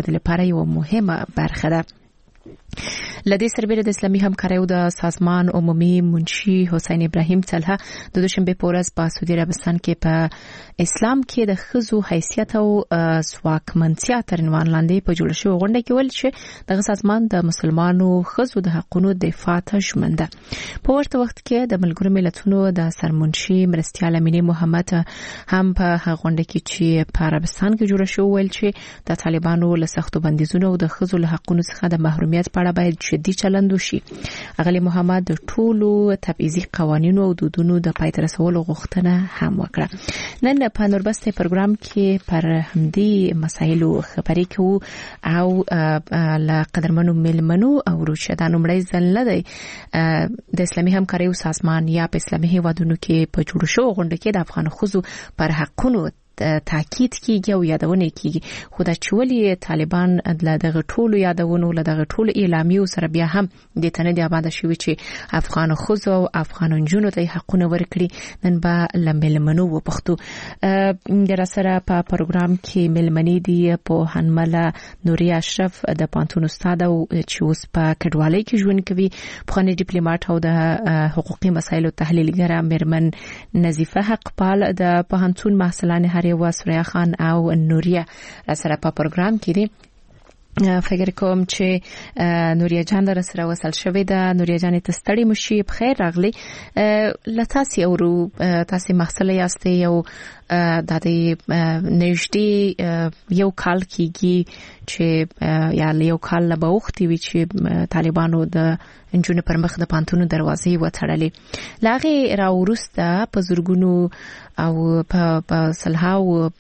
د لپاره یو مهمه برخه ده. لدې سربېره د اسلامي همکاریو د سازمان عمومي منشي حسین ابراهیم طلحه د دوشنبه په ورځ په سعودي عربستان کې په اسلام کې د ښځو حیثیت او ځواکمنتیا تر عنوان لاندې په جوړ شوې غونډه کې ویل چې دغه سازمان د مسلمانو ښځو د حقوقو دفاع ته ژمن ده. په ورته وخت کې د ملګرو ملتونو د سرمنشي مرستیال امینه محمد هم په غونډه کې چې په عربستان کې جوړ شو ویل چې د طالبانو له سختو بندیزونو او د ښځو له حقوقو څخه د محرومیت په اړه باید جدي چلند وشي. اغلی محمد د ټولو تبعیضي قوانینو او دودونو د پای ته رسولو غوښتنه هم وکړه. نن په نوربسته پروګرام کې پر همدې مسایلو خبرې کوو او له قدرمنو ملمنو او روشدانو مړی ځل نه دی د اسلامي همکاریو سازمان یا په اسلامي هیوادونو کې په جوړ شو غونډه کې د افغان ښځو پر حقونو تاکید کیږي او یادونه کیږي. خو دا چې ولې طالبان له دغه ټولو یادونو له دغه ټولو اعلامیو سره بیا هم د تنه دی آباد شوی چې افغان ښځو او افغان نجونو ته حقونه ورکړي. نن به لملمنو وپختو در سره په پروګرام کې ملمنې دی په هنمله نوري اشرف د پانتون استاد او چې اوس په کډوالۍ کې ژوند کوي، پخوانی ډیپلوماټ او د حقوقي مسایلو تحلیلګر مېرمن نظیفه حقپال د پانتون محصلان و سوریا خان او نوریه سره په پروګرام کې دي. فکر کوم چې نوریه جان در سره وصل شوې ده. نوریه جان ته ستړي مشي، بخیر راغلی. لتاسي او تاسو محصله یاستئ یو د نږدې یو کال کېږي چې یا یو کال له وختي وی چې طالبانو د انجونو پر مخ د پانتونو دروازې وتړلې. لاغه را ورسته په زورګونو او په صلحاو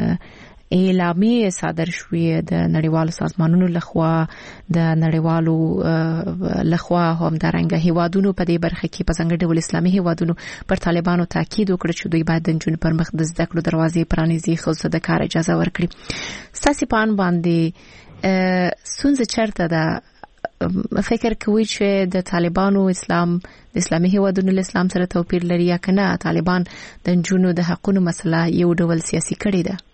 اعلامیه صادر شوې د نړیوالو سازمانونو لخوا د نړیوالو لخوا هم درنګ هیوادونو په دې برخه کې په څنګه ډول اسلامي هیوادونو پر طالبانو تاکید وکړ چې دوی باید د انجونو پر مخ د زده کړو دروازې پرانیزي، خصوصا د کار اجازه ورکړي. ستاسو په ان باندې څنګه چرته ده؟ فکر کوي چې د طالبانو اسلام د اسلامي هیوادونو له اسلام سره توپیر لري یا کنه طالبان د انجونو د حقوقو مسله یو ډول سیاسي کړي ده؟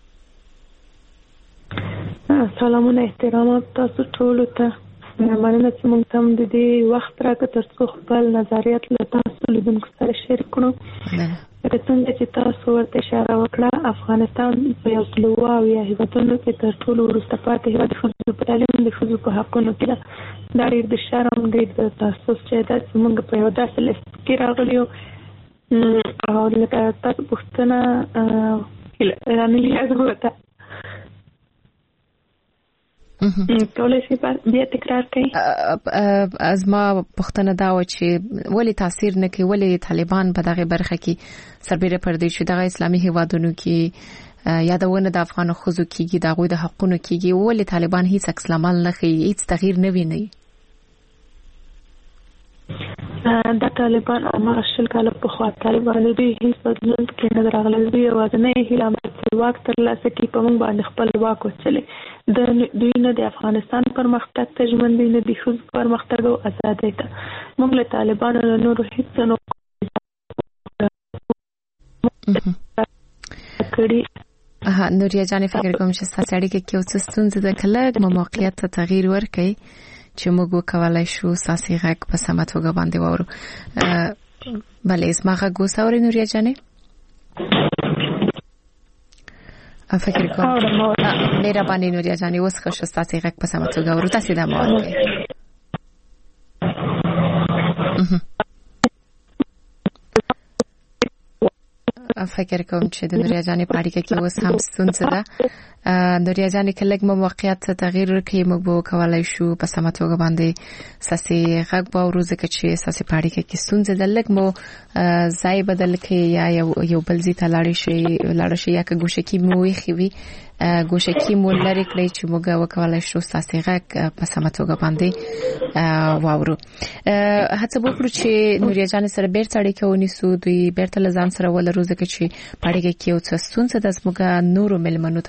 سلامونه، احترامات تاسو ټول ته. مننه چې موږ ته د دې وخت راکړ ترڅو خپل نظریات له تاسو لیدونکو سره شریک کړو. څنګه چې تاسو ورته اشاره وکړه، افغانستان په یو څلور او یا هیوادونو کې تر ټولو وروسته پاتې هیواد ښځو په تعلیم د ښځو په حقونو کې ده. دا ډېر د شرم ډېر د تاسو چې دا موږ په یو داسې لیست کې راغلي او لکه تاسو پوښتنه رانیږي ازغوته کولای شي بیا تکرار کړئ. ازما پښتنه دا و چې ولی تاثیر نه کوي، ولی طالبان په دغه برخه کې سربېره پر دې چې دغه اسلامي هیوادونو کې یادونه د افغان ښځو کېږي، د هغوی د حقونو کېږي، ولی طالبان هیڅ عکس العمل نه کوي، هیڅ تغییر نه ویني؟ دا طالبان هغه شل کاله په خوا طالبان دوی هیڅ بدلون کې نه راغلي. دوی یوازې هیله چې واک ترلاسه کړي، په موږ باندې خپل واک وچلي. دوی نه د افغانستان پرمختګ ته ژمن دي، نه د ښځو پرمختګ او ازادۍ ته. موږ له طالبانو له نورو هیڅ نه کړي. نوریا جان، فکر کوم چې ستاسو اړیکه کې اوس ستونزه ده، کله موقعیت ته تغییر ورکړي چې موږ وکولای شو ساسي غږ په سمه توګه باندې وورو. بله، اسما غږ وسوري نوریا جانې؟ فکر کوم مهرباني نوریا جانې اوس خو ساسي غږ په سمه توګه وورو. تاسو دا مو فکر کوم چې د نوریا جانې په اړیکه کې اوس هم ستونزه ده. نوریا جانې کله موږ موقعیت ته تغییر ورکړي، موږ به وکولای شو په سمه توګه باندې ساسي غږ واورو، ځکه چې ساسي په اړیکه کې ستونزه ده. لږ مو ځای بدل کړئ یا یو بل ځای ته لاړ شئ یا که ګوشکي مو ویښې وي ګوشکي مو لرې کړئ چې موږ وکولای شو ساسي غږ په سمه توګه باندې واورو. هڅه وکړو چې نوریا جانې سره بیرته اړیکه ونیسو، دوی بیرته له ځان سره ولرو، ځکه چې په اړیکه کې یو څه ستونزه ده. زموږ نورو مېلمنو ته به ورشو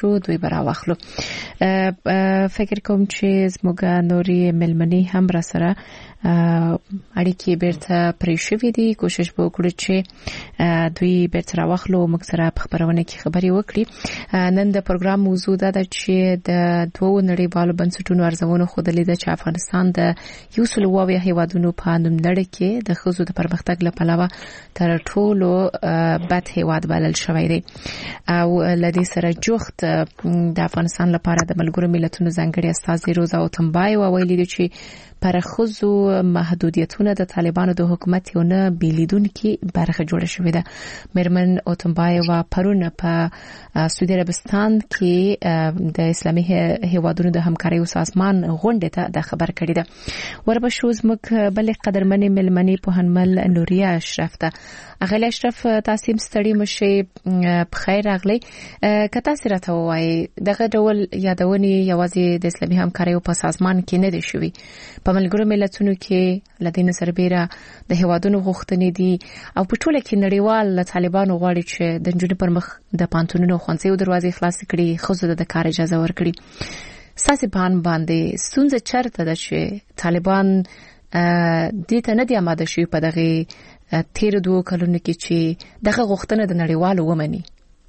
شو دوی برا واخلو. فکر کوم چې زموږ نوري ملمني هم را سره اړیکې بیرته پرې شوې دي. کوشش وکړو چې دوی بیرته را واخلو موږ سره په خبرونه کې خبري وکړي. نن د پروګرام موضوع ده چې د دوه نړیوالو بنسټونو ارزونو خودلې ده چې افغانستان د یو سلوي هیوادونو په نوملړ کې د ښځو د پرمختګ لپاره تر ټولو بد هیواد بلل شوی دی او لدې سره جوخت د افغانستان لپاره د ملګرو ملتونو ځانګړي استازي روزا اوتمبایو ویلي دي چې پر خصوصو محدودیتونه د طالبانو د حکومت یو نه بیلیدونکي برخه جوړه شوې ده. میرمن اوتمبایو پرون په سعودي عربستان کې د اسلامي هیوادونو د همکارۍ سازمان غونډه ته د خبر کړی ده. وربشو زموږ بل قدرمنې ملمنې په هنمل نوریا اشرف ته. اغلی اشرف تاسو ستړي مشه بخیر راغلی. که تاسو راته وایي دغه ډول یادونې یوازې د اسلامي همکارۍ په سازمان کې نه دي شوي، په ملګرو ملتونو کې لدین سربېره د هیوادونو غوښتنې دي او په ټوله کې نړیوال طالبانو غواړي چې د نجونو پر مخ د پانتونونو خوانځي دروازې خلاص کړي، خصوصا د کار اجازه ورکړي. ساسي بان باندې ستونزه چرته ده چې طالبان دې ته نه دي آماده شوي په دغه تیر 2 کلونو کې چې دغه غوښتنه د نړیوالو ومني.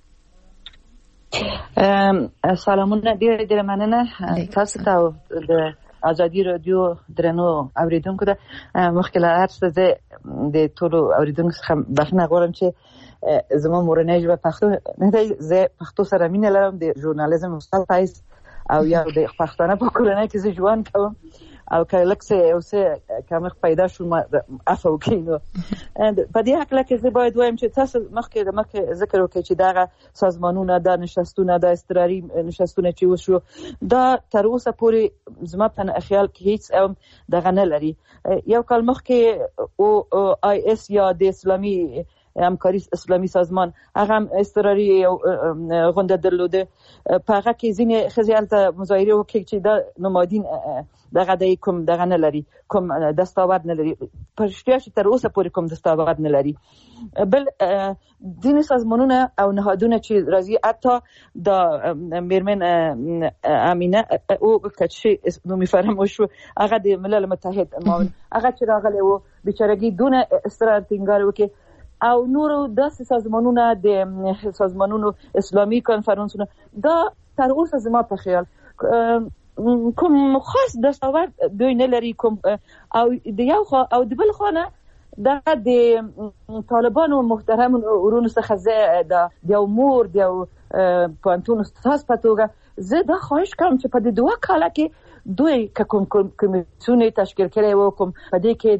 سلامونه ډېر مننه تاسو ته د ازادي رادیو درنو اوریدونکو ته. مخکې له هر څه د ټولو اوریدونکو څخه بخښنه غواړم چې زما مورنۍ ژبه پښتو نه دی. زه پښتو سره مینه لرم، د ژورنالیزم استاد پایس او یا د پښتانه په کورنۍ کې زه ژوند کوم او که لکه اوسه کمخ پیدا شو ما عفو کینو. په دې حق لکه زه باید وایم چې تاسو مخکې ذکر وکړئ چې دغه سازمانونه د نشستونه د استراري نشستونه چې وشو دا تر اوسه پورې زما په خیال کې هیڅ دغه نه لري. یو کال مخکې او آی اس یا د اسلامي همکاري اسلامي سازمان هغه استراري غونډه درلوده. په هغه کې ځینې خزیالته مظاهره وکړي چې دا نمادین دغه د کوم دغه نه لري، کوم دستاورد نه لري، پرشتیا چې تر اوسه پورې کوم دستاورد نه لري. بل ځینې سازمانونه او نهادونه چې راځي حتی د میرمن امینه او کچې نومي فراموش شو، هغه د ملل متحد معاون هغه چې راغلی و بیچارهګي دونه استرار ټینګار وکړي او نورو داسې سازمانونه د سازمانونو اسلامي کنفرانسونه دا تر اوسه زما په خیال کوم خاص دستاورد دوی نه لري. کوم او د یو خوا او د بل خوا نه د طالبانو محترم ورونو څخه زه د یو مور د یو پوهنتون استاد په توګه زه دا خواهش کوم چې په دې 2 کاله کې دوی که کوم کمیسیون تشکیل کړي و کوم په دې کې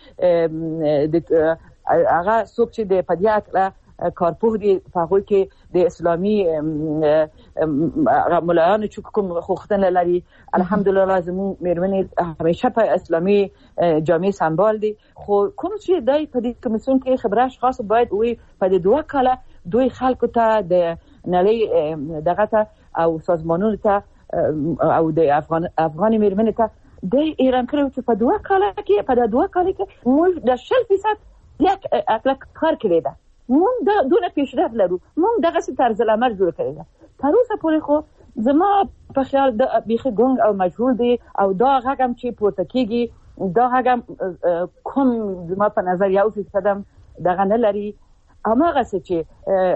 د هغه څوک چې د پدیات کارپوه دي په هغه کې د اسلامي مولایانو چې کوم غوښتنه لري الحمدلله زموږ میرمنې همیشه په اسلامي جامع سمبال دي. خو کوم چې دای په دې کمیسیون کې خبره اشخاص باید وي په دې 2 کاله دوی خلکو ته د نړۍ دغه ته او سازمانونو ته او د افغان میرمنې ته د ایران کړو چې په 2 کاله کې په 2 کاله کې موږ د 60% یک اطلاق کار کړی ده. مونږ د دونه پیشرفت لرو، مونږ دغه څه طرز العمل جوړ کړی ده. تر اوسه پورې خو زما په خیال د بیخي ګونګ او مجهول دی او دا هغه چې پورته کیږي دا هغه کوم زما په نظر یو څه دغه نه لري. هماغه څه چې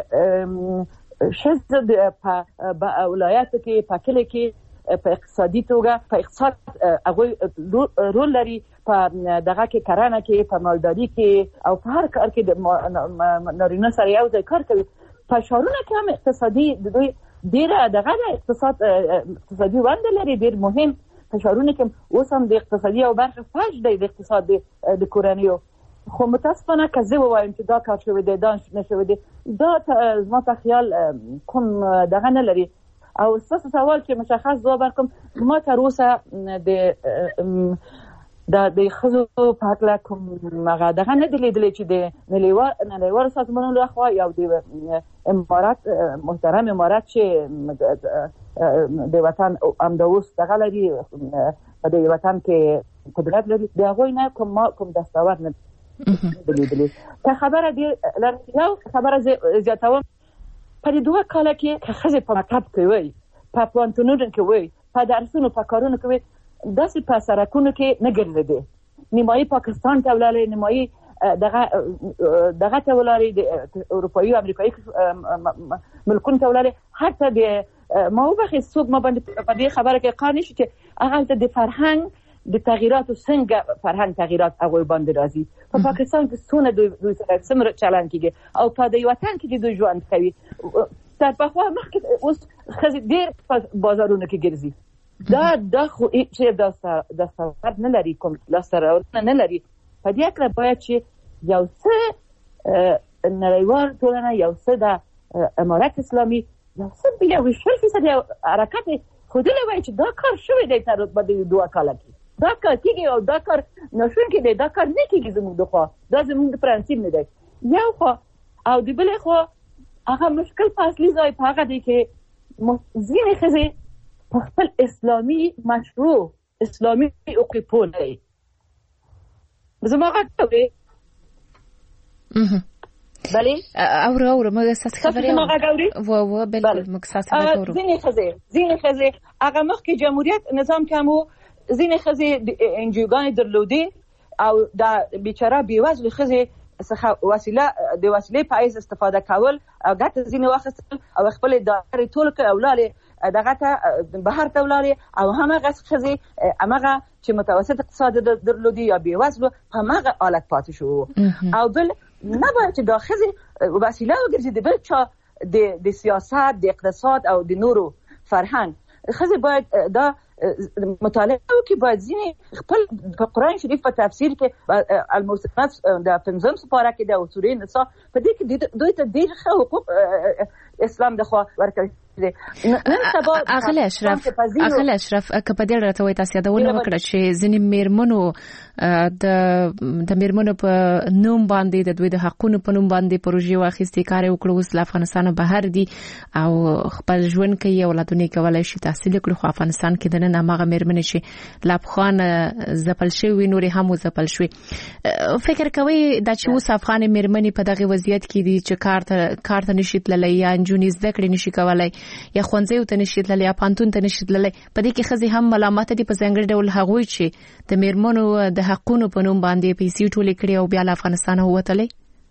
شزه په ولایاتو کې په کلی کې په اقتصادي توګه په اقتصاد هغه رول لري، په دغه کې کرانه کې په مالداري کې او په هر کار کې د نارینه سره یو ځای کار کوي. په شهرونو کې هم اقتصادي د دوی ډیره دغه اقتصادي ونډه لري، ډیر مهم. په شهرونو کې اوس هم د اقتصادي او برخه فاش دی د اقتصاد د کورنیو. خو متاسفانه که زه ووایم چې دا کار شوی دی دا نشوی دی دا زما په خیال کوم دغه نه لري. او ستاسو سوال چې مشخص ځواب ورکړم، ما تر اوسه د ښځو په هکله کوم دغه نه دی لیدلی چې د نړیوالو سازمانونو لخوا یا د امارات محترم امارات چې د وطن همدا اوس دغه لري په دې وطن کې قدرت لري د هغوی نه کوم دستاورد نه دی لیدلی. که خبره یو خبره زیاتوم په 2 کال کې که ښځې په مکتب کې وي، په پوهنتونونو کې وي، په درسونو په کارونو کې وي، داسې په سړکونو کې نه ګرځېدې. نیمایي پاکستان ته ولاړې، نیمایي دغه ته ولاړې، د اروپایي او امریکایي ملکونو ته ولاړې. حتی د ما وبخښئ څوک ما باندې په دې خبره کې قانع شي چې هغلته د فرهنګ د تغییراتو څنګه فرهنګ تغییرات هغوی باندې راځي. په پاکستان کې څونه دوی سره څومره چلند کېږي او په دې وطن کې دوی ژوند کوي. تر پخوا مخکې اوس ښځې ډېر په بازارونو کې ګرځي. دا خو چې دستاورد نه لري، کوم لاسته راوړنه نه لري. په دې اړه باید چې یو څه نړیوال ټولنه، یو څه د امارت اسلامي، یو څه 20% حرکت ښودلی وای چې دا کار شوی دی تر په دې 2 کاله کې. دا کار کېږي او دا کار ناشونکی دی، دا کار نه کېږي زموږ د خوا. دا زموږ د پرنسیپ نه دی یو خوا. او د بلې خوا هغه مشکل په اصلي ځای په هغه دی چې ځینې ښځې په خپل اسلامي مشروع اسلامي حقوق پوه نه دی. زما غږ اورې؟ بله اورو موږ ستاسو خبرې و بالکل موږ ستاسو خبرې اورو. ځینې ښځې هغه مخکې جمهوریت نظام کې هم ځینې ښځې انجیوګانې درلودې او دا بیچاره بېوزلې ښځې څخه د وسیلې په حیث استفاده کول او ګټه ځینې واخیستل او خپلې دارې ټول کړې او لاړې دغه ته بهر ته ولاړې. او همغه ښځې همغه چې متوسط اقتصاد درلودي یا بېوزلو په همغه حالت پاتې شو. او بل نه باید چې دا ښځې وسیله وګرځي د بل چا د سیاست، د اقتصاد او د نورو فرهنګ. ښځې باید دا مطالعه وکړي، باید ځینې خپل په قرآن شریف په تفسیر کې المحصنات د 5 سپاره کې د سورې نساء په دې کې دوی ته ډېر ښه حقوق اسلام د خوا ورکړي. اغلی اشرف که په دې راته وایي تاسو یادونه وکړه چې ځینې میرمنو د میرمنو په نوم باندې د دوی د حقونو په نوم باندې پروژې واخیستې، کار یې وکړ، اوس له افغانستان بهر دي او خپل ژوند کوي، اولادونه یې کولی شي تحصیل وکړي. خو افغانستان کې دننه هماغه میرمنې چې له افغانه ځپل شوي نورې هم وځپل شوي. فکر کوئ دا چې اوس افغان میرمنې په دغه وضعیت کې دي چې کار ته نشي تللی یا نجونې زده کړې نشي کولی یا ښوونځیو ته نشي تللی یا پوهنتون ته نشي تللی، په دې کې ښځې هم ملامته دي په ځانګړي ډول هغوی چې د میرمنو د حقونو په نوم باندې پیسې ټولې کړې او بیا له افغانستانه ووتلې؟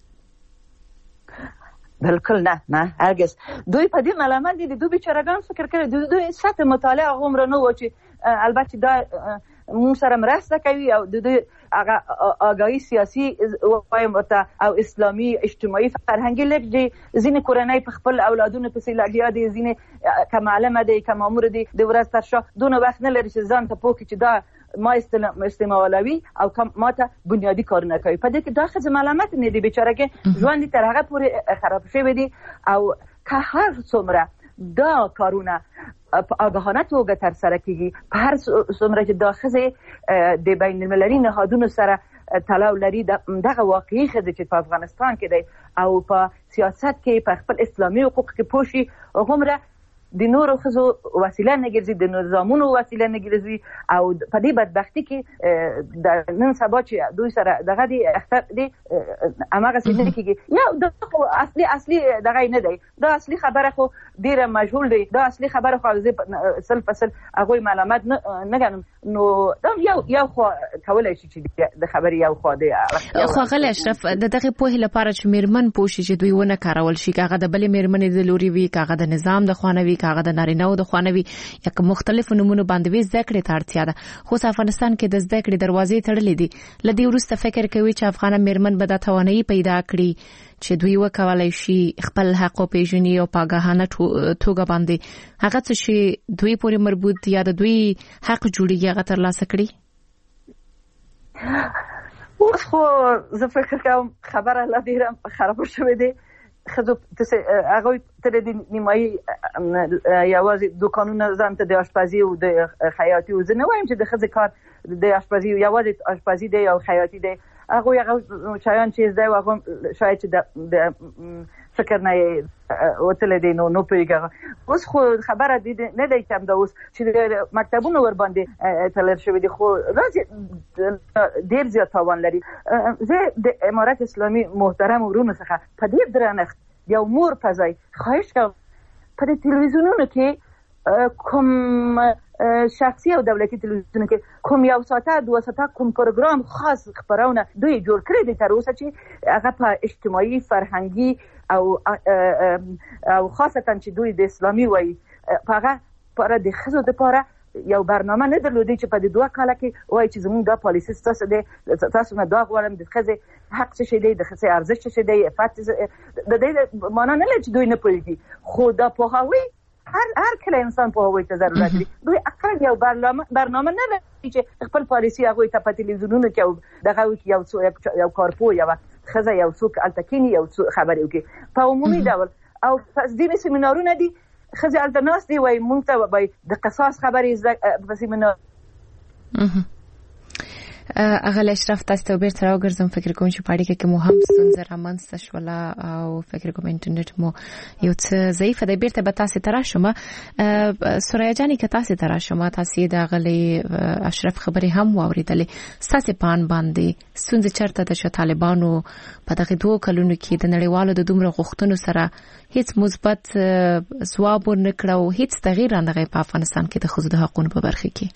بالکل نه هرگز. دوی په دې ملامت دي. دوی بیچارهګان فکر کوي دوی سطح مطالعه عمر نه و چې البته دا مون سره مرسته کوي او د دوی هغه آگاهی سیاسي وایم ورته او اسلامي اجتماعي فرهنګي لګي. ځینې کورنۍ په خپل اولادونو پسې لګیا دي، ځینې که معلمه دي که مامور دي د ورځ تر شا دونه وخت نه لري چې ځان ته پوه کړي چې دا ما استعمالوي او ما ته بنیادي کارونه کوي. په دې کې دا ښځې ملامت نه دي، بیچارهګۍ ژوند تر هغه پورې خراب شوی دي. او که هر څومره دا کارونه په آگاهانه توګه ترسره کیږي، په هر څومره چې دا ښځې د بین المللي نهادونو سره تړاو لري، دغه واقعي ښځې چې په افغانستان کې دی او په سیاست کې په خپل اسلامي حقوق کې پوه شي، هغومره د نورو ښځو وسیله نه ګرځي، د نظامونو وسیله نه ګرځي. او په دې بدبختي کې د نن سبا چې دوی سره دغه دی اختر دی هماغسې نه کېږي. یا دا خو اصلي دغه نه دی، دا اصلي خبره خو ډېره مجهول دی، دا اصلي خبره خو زه سل فصل هغوی ملامت نه ګڼم. نو دا یو خوا کولی شي چې د خبرې یو خوا دی. خو غلی اشرف د دغې پوهې لپاره چې میرمن پوه شي چې دوی ونه کارول شي، که هغه د بلې میرمنې د لوري وي، که هغه د نظام د خوا نه وي، که هغه د نارینه‌و د خوا نه وي، یا که مختلفو نومونو باندې وي، زده کړې ته اړتیا ده. خو افغانستان کې د زده کړې دروازې تړلې دي. له دې وروسته فکر کوي چې افغانه میرمن به دا توانایي پیدا کړي چې دوی وکولای شي خپل حق وپېژني او په آګاهانه توګه باندې هغه څه چې دوی پورې مربوط یا د دوی حق جوړیږي هغه ترلاسه کړي؟ اوس خو زه فکر کوم خبره لا ډېره خرابه شوې ده. ښځو هغوی تر دې نیمایي یوازې دوکانونه ځان ته د اشپزي او د خیاطي، زه نه وایم چې د ښځې کار د اشپزي یوازې اشپزي دی او خیاطي دی. هغوی هغه شیان چې زده و هغه شاید چې د فکر نه وتلی دی نو پوهېږي. اوس خو خبره نه دی چې همدا اوس چې مکتبونه ورباندې تړل شوي دي، خو ډېر زیات تاوان لري. زه د امارت اسلامي محترم ورونو څخه په ډېر درنښت یو مور په ځای خواهش کوم په تلویزیونونو کې کوم شخصي او دولتي تلویزیونونو کې کوم یو ساعته 2 ساعته کوم پروګرام خاص خبرونه دوی جوړ کړی دي تر اوسه چې هغه په اجتماعي فرهنګي او خاصتا چې دوی د اسلامي وایي هغه پر د خزو د پاره یو برنامه نه درلودي چې په 2 کال کې وایي چې زموږ د پالیسي تاسو نه دا غواړم د خزه حق څه دی د خزه ارزښت څه دی افات د دې معنا نه لري چې دوی نه پوهیږي خو دا پوهاوی هر کله انسان په هوی ته ضرورت لري دوی اقل یو برنامه نه لري چې خپل پالیسي هغه ته په تلویزیونونو کې دغه یو کارپو یو خزه یو څوک التکینی یو خبري وکي په عمومي ډول او ځینې سیمینارونه دي خزه التناس دی وای مونږ ته وای د قصاص خبري په سیمینار اغل اشرف تاسو ته بیرته راوګرځم فکر کوم چې پاړی کې مو هم ستونزه رامنځته شوله او فکر کوم انټرنیټ مو یو څه ضعیف دی بیرته به تاسو ته راشم سوریا جانې که تاسو ته راشم تاسو د غلي اشرف خبري هم واوریدلې تاسو پان باندې ستونزه چرته د طالبانو په دغه 2 کلونو کې د نړیوالو د دومره غوښتنو سره هیڅ مثبت ځواب ورنکړو هیڅ تغییر نه غي په افغانستان کې د خزو د حقوقو په برخه کې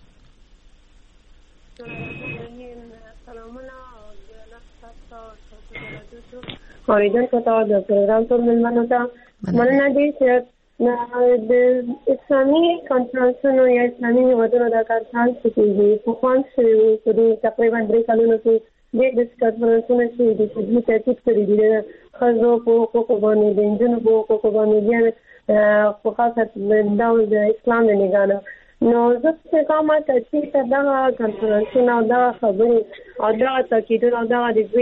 اوریدل کوته د پروګرام ټول ملمنو ته مننه دي چې د اسلامي کانفرنسونو یا اسلامي هیوادونو د کانفرنس کې په خوان شوی په تقریبا 3 کلونو کې د کانفرنسونو چې د دې ترتیب کړی دی خزو په حقوقو باندې د انجنونو په حقوقو باندې په خاصه د اسلام نه نگانه نو زه کوم چې دا کانفرنسونه دا خبرې او دا تاکیدونه او دا د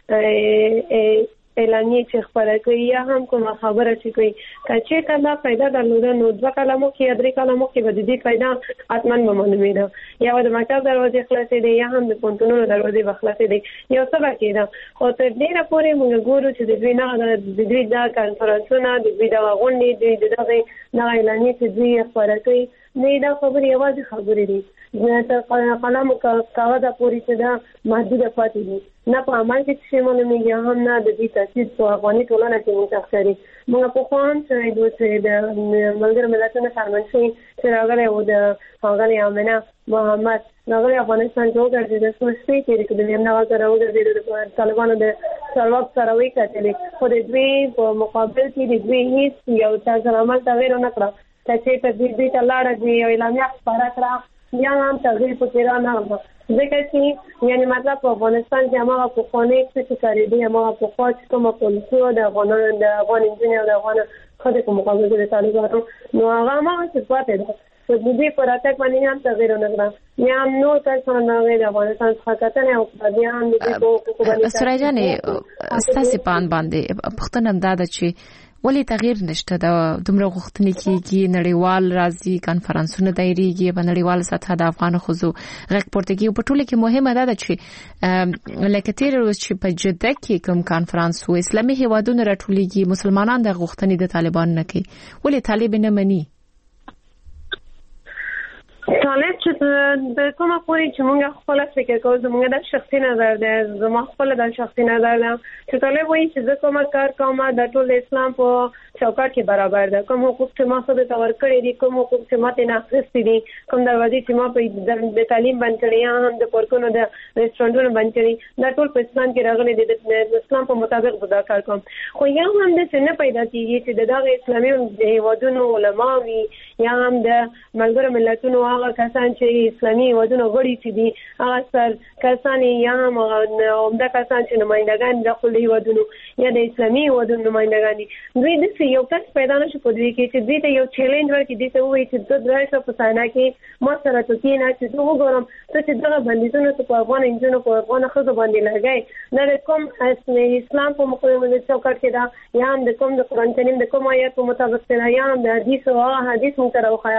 اعلانیه چې خبره کوي یا هم کومه خبره چې کوي کچې کله پیدا درلوده نو 2 کلمو کې 3 کلمو کې به دې پیدا اتمن معلومه ده یا د مکتب دروازې خلاصې دي یا هم د پونتونو دروازې خلاصې دي یو څه باقي ده خو تر ډیره پورې موږ ګورو چې د دوی نه د دوی دا کانفرنسونه د دوی دا غونډې د دغه اعلانیه چې دوی خبره کوي نه دا خبرې یوازې خبرې دي نه قلم کاغذ پوری چې دا محدود پاتې دي نه په عمل کې چې مونږ نه هم نه د دې تاثیر په افغاني ټولنه کې متأثرې موږ په خوان چې د ملګر ملتونو سازمان چې راغلي او د هغه امنه محمد راغلي افغانستان جوړ کړی د سوسپی چې د نواز راوړل د طالبانو د سرواب سره وی کتلې خو د دوی په مقابل کې د دوی هیڅ یو تغیر تغیر نه کړ چې په دې ته لاړه دی اعلامیه خبره کړه یا هم تغیر په کې را نه ځکه چې یعنی مطلب په افغانستان کې هغه په خونه کې کاری دی هغه په خاص کومه پولیسو د افغان انجنیر د افغان خدای په مقابل کې طالبانو نو هغه ما څه پاتې ده چې دې پر اتک باندې هم تغیر نه کړ یا نو تاسو نه غوډه افغانستان څخه کتنه او بیان دې په سوریا جانې ستاسو پان باندې پښتنه امداد چې ولی تغییر نشته د دومره غوښتنې کېږي نړیوال راځي کانفرنسونه دایریږي په نړیوال سطح د افغان خزو غږ پورته کېږي په ټوله کې مهمه ده چې لکه تیر ورځ چې په جده کې کوم کانفرنس و اسلامي هیوادونو راټولېږي مسلمانان د غوښتنې د طالبان نه کوي ولی طالب نه مني طالب چې د کومه پوری چې موږ خپل فکر کوو زموږ د شخصي نظر ده زما خپل د شخصي نظر ده چې طالب وایي چې زه کومه کار کوم د ټول اسلام په چوکاټ کې برابر ده کوم حقوق چې ما خو د تور کړی دي کوم حقوق چې ماته نه اخیستي دي کوم دروازې چې ما په د تعلیم باندې کړی هم د پورکونو د ریسټورانټونو باندې کړی دا ټول په اسلام کې راغلي دي د اسلام په مطابق دا کار کوم خو یا هم د څه نه پیدا کیږي چې دغه اسلامي هیوادونو علما وي یا هم د ملګرو ملتونو هغه کسان چې اسلامي هیوادونو غړي چې دي هغه سر کسان یا هم عمده کسان چې نمائندگان د خپل هیوادونو یا د اسلامي هیوادونو نمائندگان دي دوی د یو کس پیدا نشي په دې کې چې دې ته یو چیلنج ورکړي دې ته وایي چې د درایسه په ساینا کې ما سره ته نه چې زه وګورم چې دغه بندیزونه په افغان انجنونو په افغان خزو باندې لګای نه کوم اسلام په مقابل د چوکاټ کې دا یا هم د کوم د قرآن کریم د کوم آیات په مطابق نه یا هم د حدیث او حدیث متروخه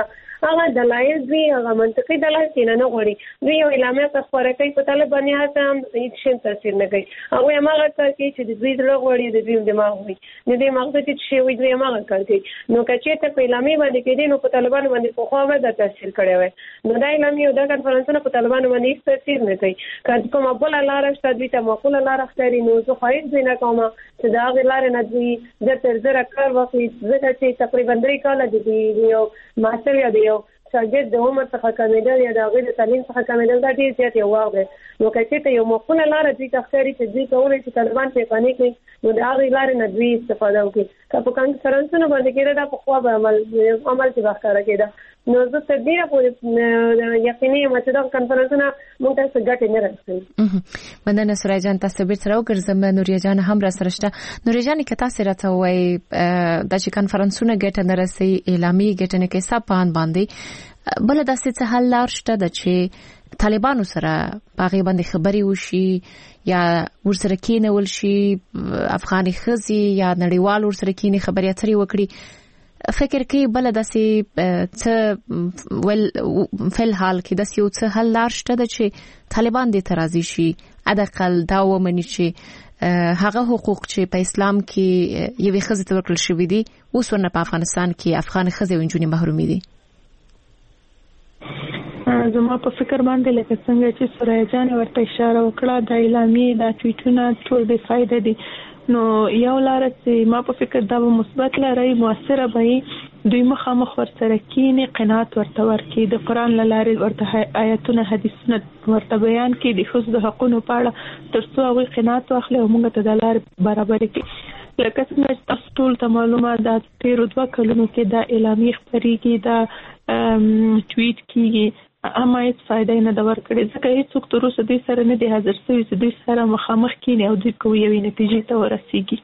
هغه دلایل دي هغه منطقي دلایل نه غوړي دوی یو اعلامیه خبره کوي په طالبانیات هم هیڅ شي تاثیر نه کوي او هغه کوي چې د دوی د غوړي د دوی دماغ وي نه د مغزه چې شی وي دوی هغه کوي نو کچې ته په اعلامیه باندې کې دي نو په طالبان باندې په خو به د تاثیر کړی وي نو دا اعلامیه د کانفرنسونو په طالبان باندې هیڅ تاثیر نه کوي کله کومه بل لار شته دوی ته معقوله لار ښکاري نو زه خو هیڅ نه کوم چې دا غلار نه دوی د تر زره کار وکړي ځکه چې تقریبا 3 کال دي یو ماستر یا یو شاګرد د عمر څخه کمیدل یا د غیر تعلیم څخه کمیدل دا ډیر زیات یو واغ نو کچې ته یو معقوله لار دوی ته ښکاري چې دوی کولای شي طالبان په پانی کې نو دا غلار نه دوی استفاده وکړي که په کانفرنسونو باندې کې دا په خو به عمل کې وکړه کېده نو زه تر دې پورې یقیني یم چې دا کانفرنسونه موږ ته ګټه نه راځي مننه سورای جان تاسو به تر وګرځم نوریا جان هم را سره شته نوریا جان که تاسو راته وای د چې کانفرنسونه ګټه نه رسي اعلامي ګټه نه کې صاحبان باندې بل داسې څه حل لار شته د چې طالبانو سره باغې باندې خبري وشي یا ورسره کېنول شي افغاني خزي یا نړیوال ورسره کېني خبري اترې وکړي فکر کوي بل داسې څه ول فل حال کې داسې یو څه حل لار شته د چې طالبان دې ترازی شي ادقل دا ومني چې هغه حقوق چې په اسلام کې یوې خزې ته ورکړل شوی دي اوس ورنه په افغانستان کې افغان خزې او نجونې محرومې دي زما په فکر باندې لکه څنګه چې سورای جان ورته اشاره وکړه د اعلامیه د ټویټونو ټول به فائدہ دي نو یو لار چې ما په فکر دا مثبت لاري موثره به دوی مخامخ ورسره کینې قناعت ورته ورکړي د قران لاره ورته آیاتونه حدیثونه ورته بیان کړي د خصوص د حقوقو په اړه ترڅو هغه قناعت واخلي او موږ ته د لارې برابر کړي لکه څنګه چې تاسو ټول ته معلومه ده تیر 2 کلونو کې دا اعلامیه خبريږي دا ټویټ کیږي اما هیڅ فائدہ نه دا ورکړي ځکه هیڅ څوک تر اوسه دې سره نه دی حاضر شوی چې دې سره مخامخ کینی او دې کوي یوې نتیجې ته ورسیږي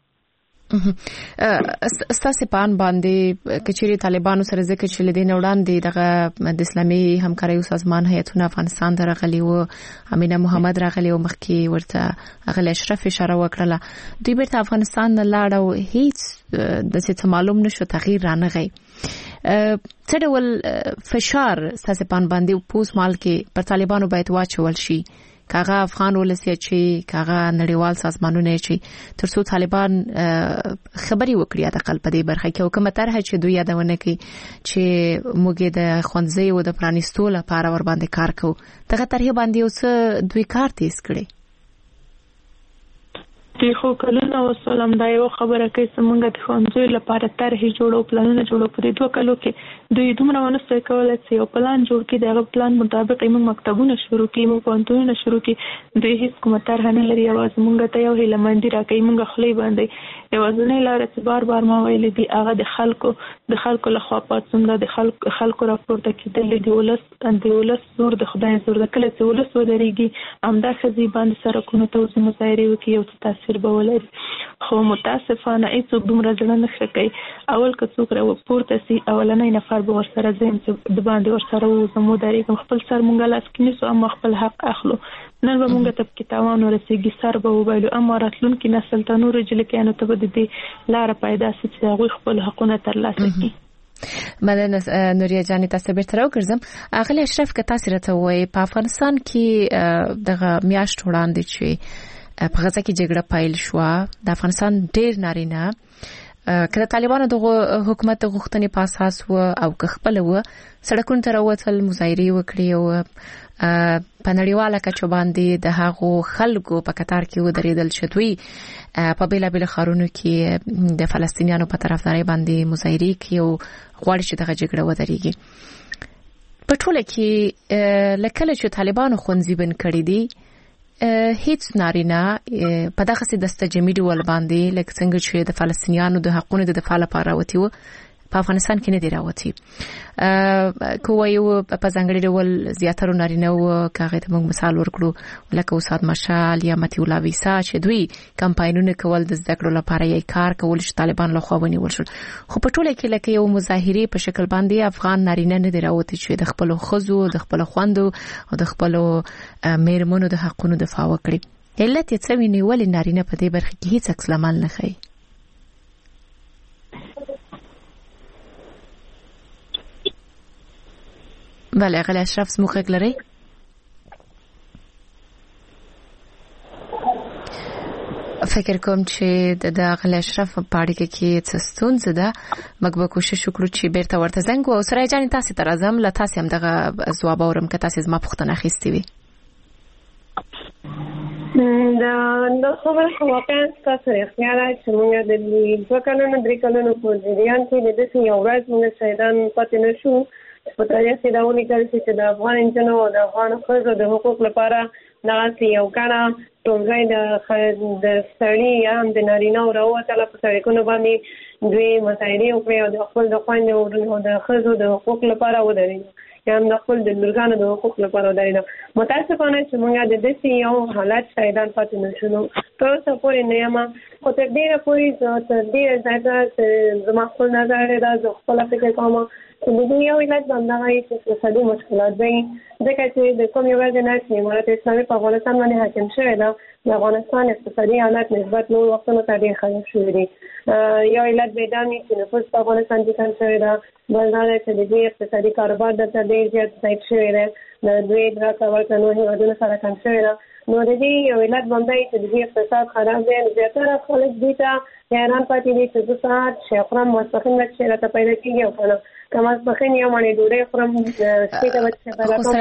استاسې پان باندې کچېری طالبانو سره ذکر چې لدین وړاندې دغه د اسلامي همکارۍ سازمان هیئتونه افغانستان درغلي او امینه محمد راغلي او مخکې ورته اغل اشرف اشاره وکړه دوی بیرته افغانستان نه لاړ او هیڅ د څه معلوم نشو تغییر رانغی څه ډول فشار استاسې پان باندې پوس مال کې پر طالبانو باید واچول شي کاغه افغان ولسی چې کاغه نړیوال سازمانونه چې ترڅو طالبان خبري وکړي د خپل په دې برخه کې حکومت طرح چې دوی یادونه کوي چې موږ د خوندزي او د پرانیستو لپاره ور باندې کار کوو دغه طرح باندې اوس دوی کار تیز کړي دی خو کلونه وسلم دا یو خبره کوي چې موږ د خوندزي لپاره طرح جوړو پلانونه جوړو په 2 کلو کې دوی دومره ونسته کولای چې یو پلان جوړ کړي دغه پلان مطابق موږ مکتبونه شروع کړو موږ پوهنتونونه شروع کړو دوی هیڅ کومه طرح نه لري او موږ ته یو هیلمندي راکړي موږ خلی باندې یوازنی لار چې بار ما ویل دي هغه د خلکو لخوا پاتوم د خلکو راپورته کېدل دي ولس زور د خدای زور د کله چې ولس ودرېږي امدا خزي باندې سره کومه توزیع مظاهره وکړي او تاسو بولر خو متاسفانه هیڅ دومره ځل نه ښکي اول که څوک راو پورته سي اولنۍ نفر به ورسره زم چې د باندې ورسره زمو درې خپل سر مونږه لاس کې نسو اما خپل حق اخلو نن به مونږ ته کې تاوان ورسېږي سر به وبایلو اما راتلونکي نسل ته نور جلکانو ته به دې لار پیدا سي چې هغه خپل حقونه ترلاسه کړي مننه نوریا جان تاسو به تر وګرځم اغلی اشرف که تاسو راته وای په افغانستان کې دغه میاشت وړاندې چې په غزا کې جګړه پایل شو د افغانستان ډېر نارینه کله طالبانو د حکومت غوښتنې په اساس او خپل سړکونو ته راوتل مظاهره وکړي او په نړیواله کچه باندې د هغو خلکو په کتار کې ودرېدل چې دوی په بیلابل ښارونو کې د فلسطینیانو په طرفداري باندې مظاهره کوي او غواړي چې دغه جګړه ودرېږي په ټوله کې لکه چې طالبانو خونځیبن کړی دي هیڅ نارینه په دغه سي دستجمی ډول باندې لکه څنګه چې د فلسطینیانو د حقوقو د دفاع لپاره راوتی و په افغانستان کې نه دی راوتی کویو په ځانګړي ډول زیاتره نارینه و کاغه ته موږ مثال ورکړو لکه استاد مشال یا متي الله ویسا چې دوی کمپاینونه کول د زده کړو لپاره یې کار کول چې طالبان له خوا ونیول شو خو په ټوله کې لکه یو مظاهره په شکل باندې افغان نارینه نه دی راوتی چې د خپل خزو د خپل خوندو او د خپل میرمنو د حقوقو دفاع وکړي علت یې څه ویني ولې نارینه په دې برخه کې هیڅ عکس العمل نه ښيي بله غلی اشرف زموږ غږ لري؟ فکر کوم چې د غلی اشرف په اړیکه کې څه ستونزه ده. موږ به کوشش وکړو چې بیرته ورته زنګ وو. سرای جان تاسو ته راځم، له تاسو هم دغه ځواب اورم که تاسو زما پوښتنه اخیستې وي. دا خبره واقعا تاسو اختیار چې موږ د 2 کلونو 3 کلونو په جریان کې د دې یو ورځ موږ شهیدان پاتې نشو. په تاریخ کې دا ونیول چې د افغان انجنونو او د افغان ښځو د حقوق لپاره دغه یو کاڼه ټولګی د سړي یا هم د نارینه او راوتله په سړکونو باندې دوی مسایلې وکړې او د خپل د خویندو او د ښځو د حقوق لپاره ودرېدل یا هم د خپل د لورګانو د حقوق لپاره ودرېدل. متاسفانه چې موږ د داسې یو حالت شهیدان پاتې نشو. تر اوسه پورې نه یم، خو تر ډېره پورې تر ډېره زیاته زما خپل نظر ده، زه خپله فکر کوم چې د دې یو علت همدغه چې اقتصادي مشکلات دی، ځکه چې د کومې وجې نه چې امارت اسلامي په افغانستان باندې حاکم شوی ده، د افغانستان اقتصادي حالت نسبت نور وختونو ته ډېر خراب شوی دی. یو علت به دا وي چې نفوس په افغانستان کې کم شوی ده، بل دا دی چې د دې اقتصادي کاروبار دلته ډېر زیات زیات شوی دی، د دوی ادراک ورته نور هېوادونو سره کم شوی ده. نو د دې یو علت به همدا وي چې د دې اقتصاد خراب دی. زیاتره خلک دې ته حیران پاتې دي چې زه سهار شی خورم، ماسپښین به چې راته پیدا کېږي او که نه که ماسپښین یا مڼې ډوډۍ خورم شپې ته به چې پیدا کوم.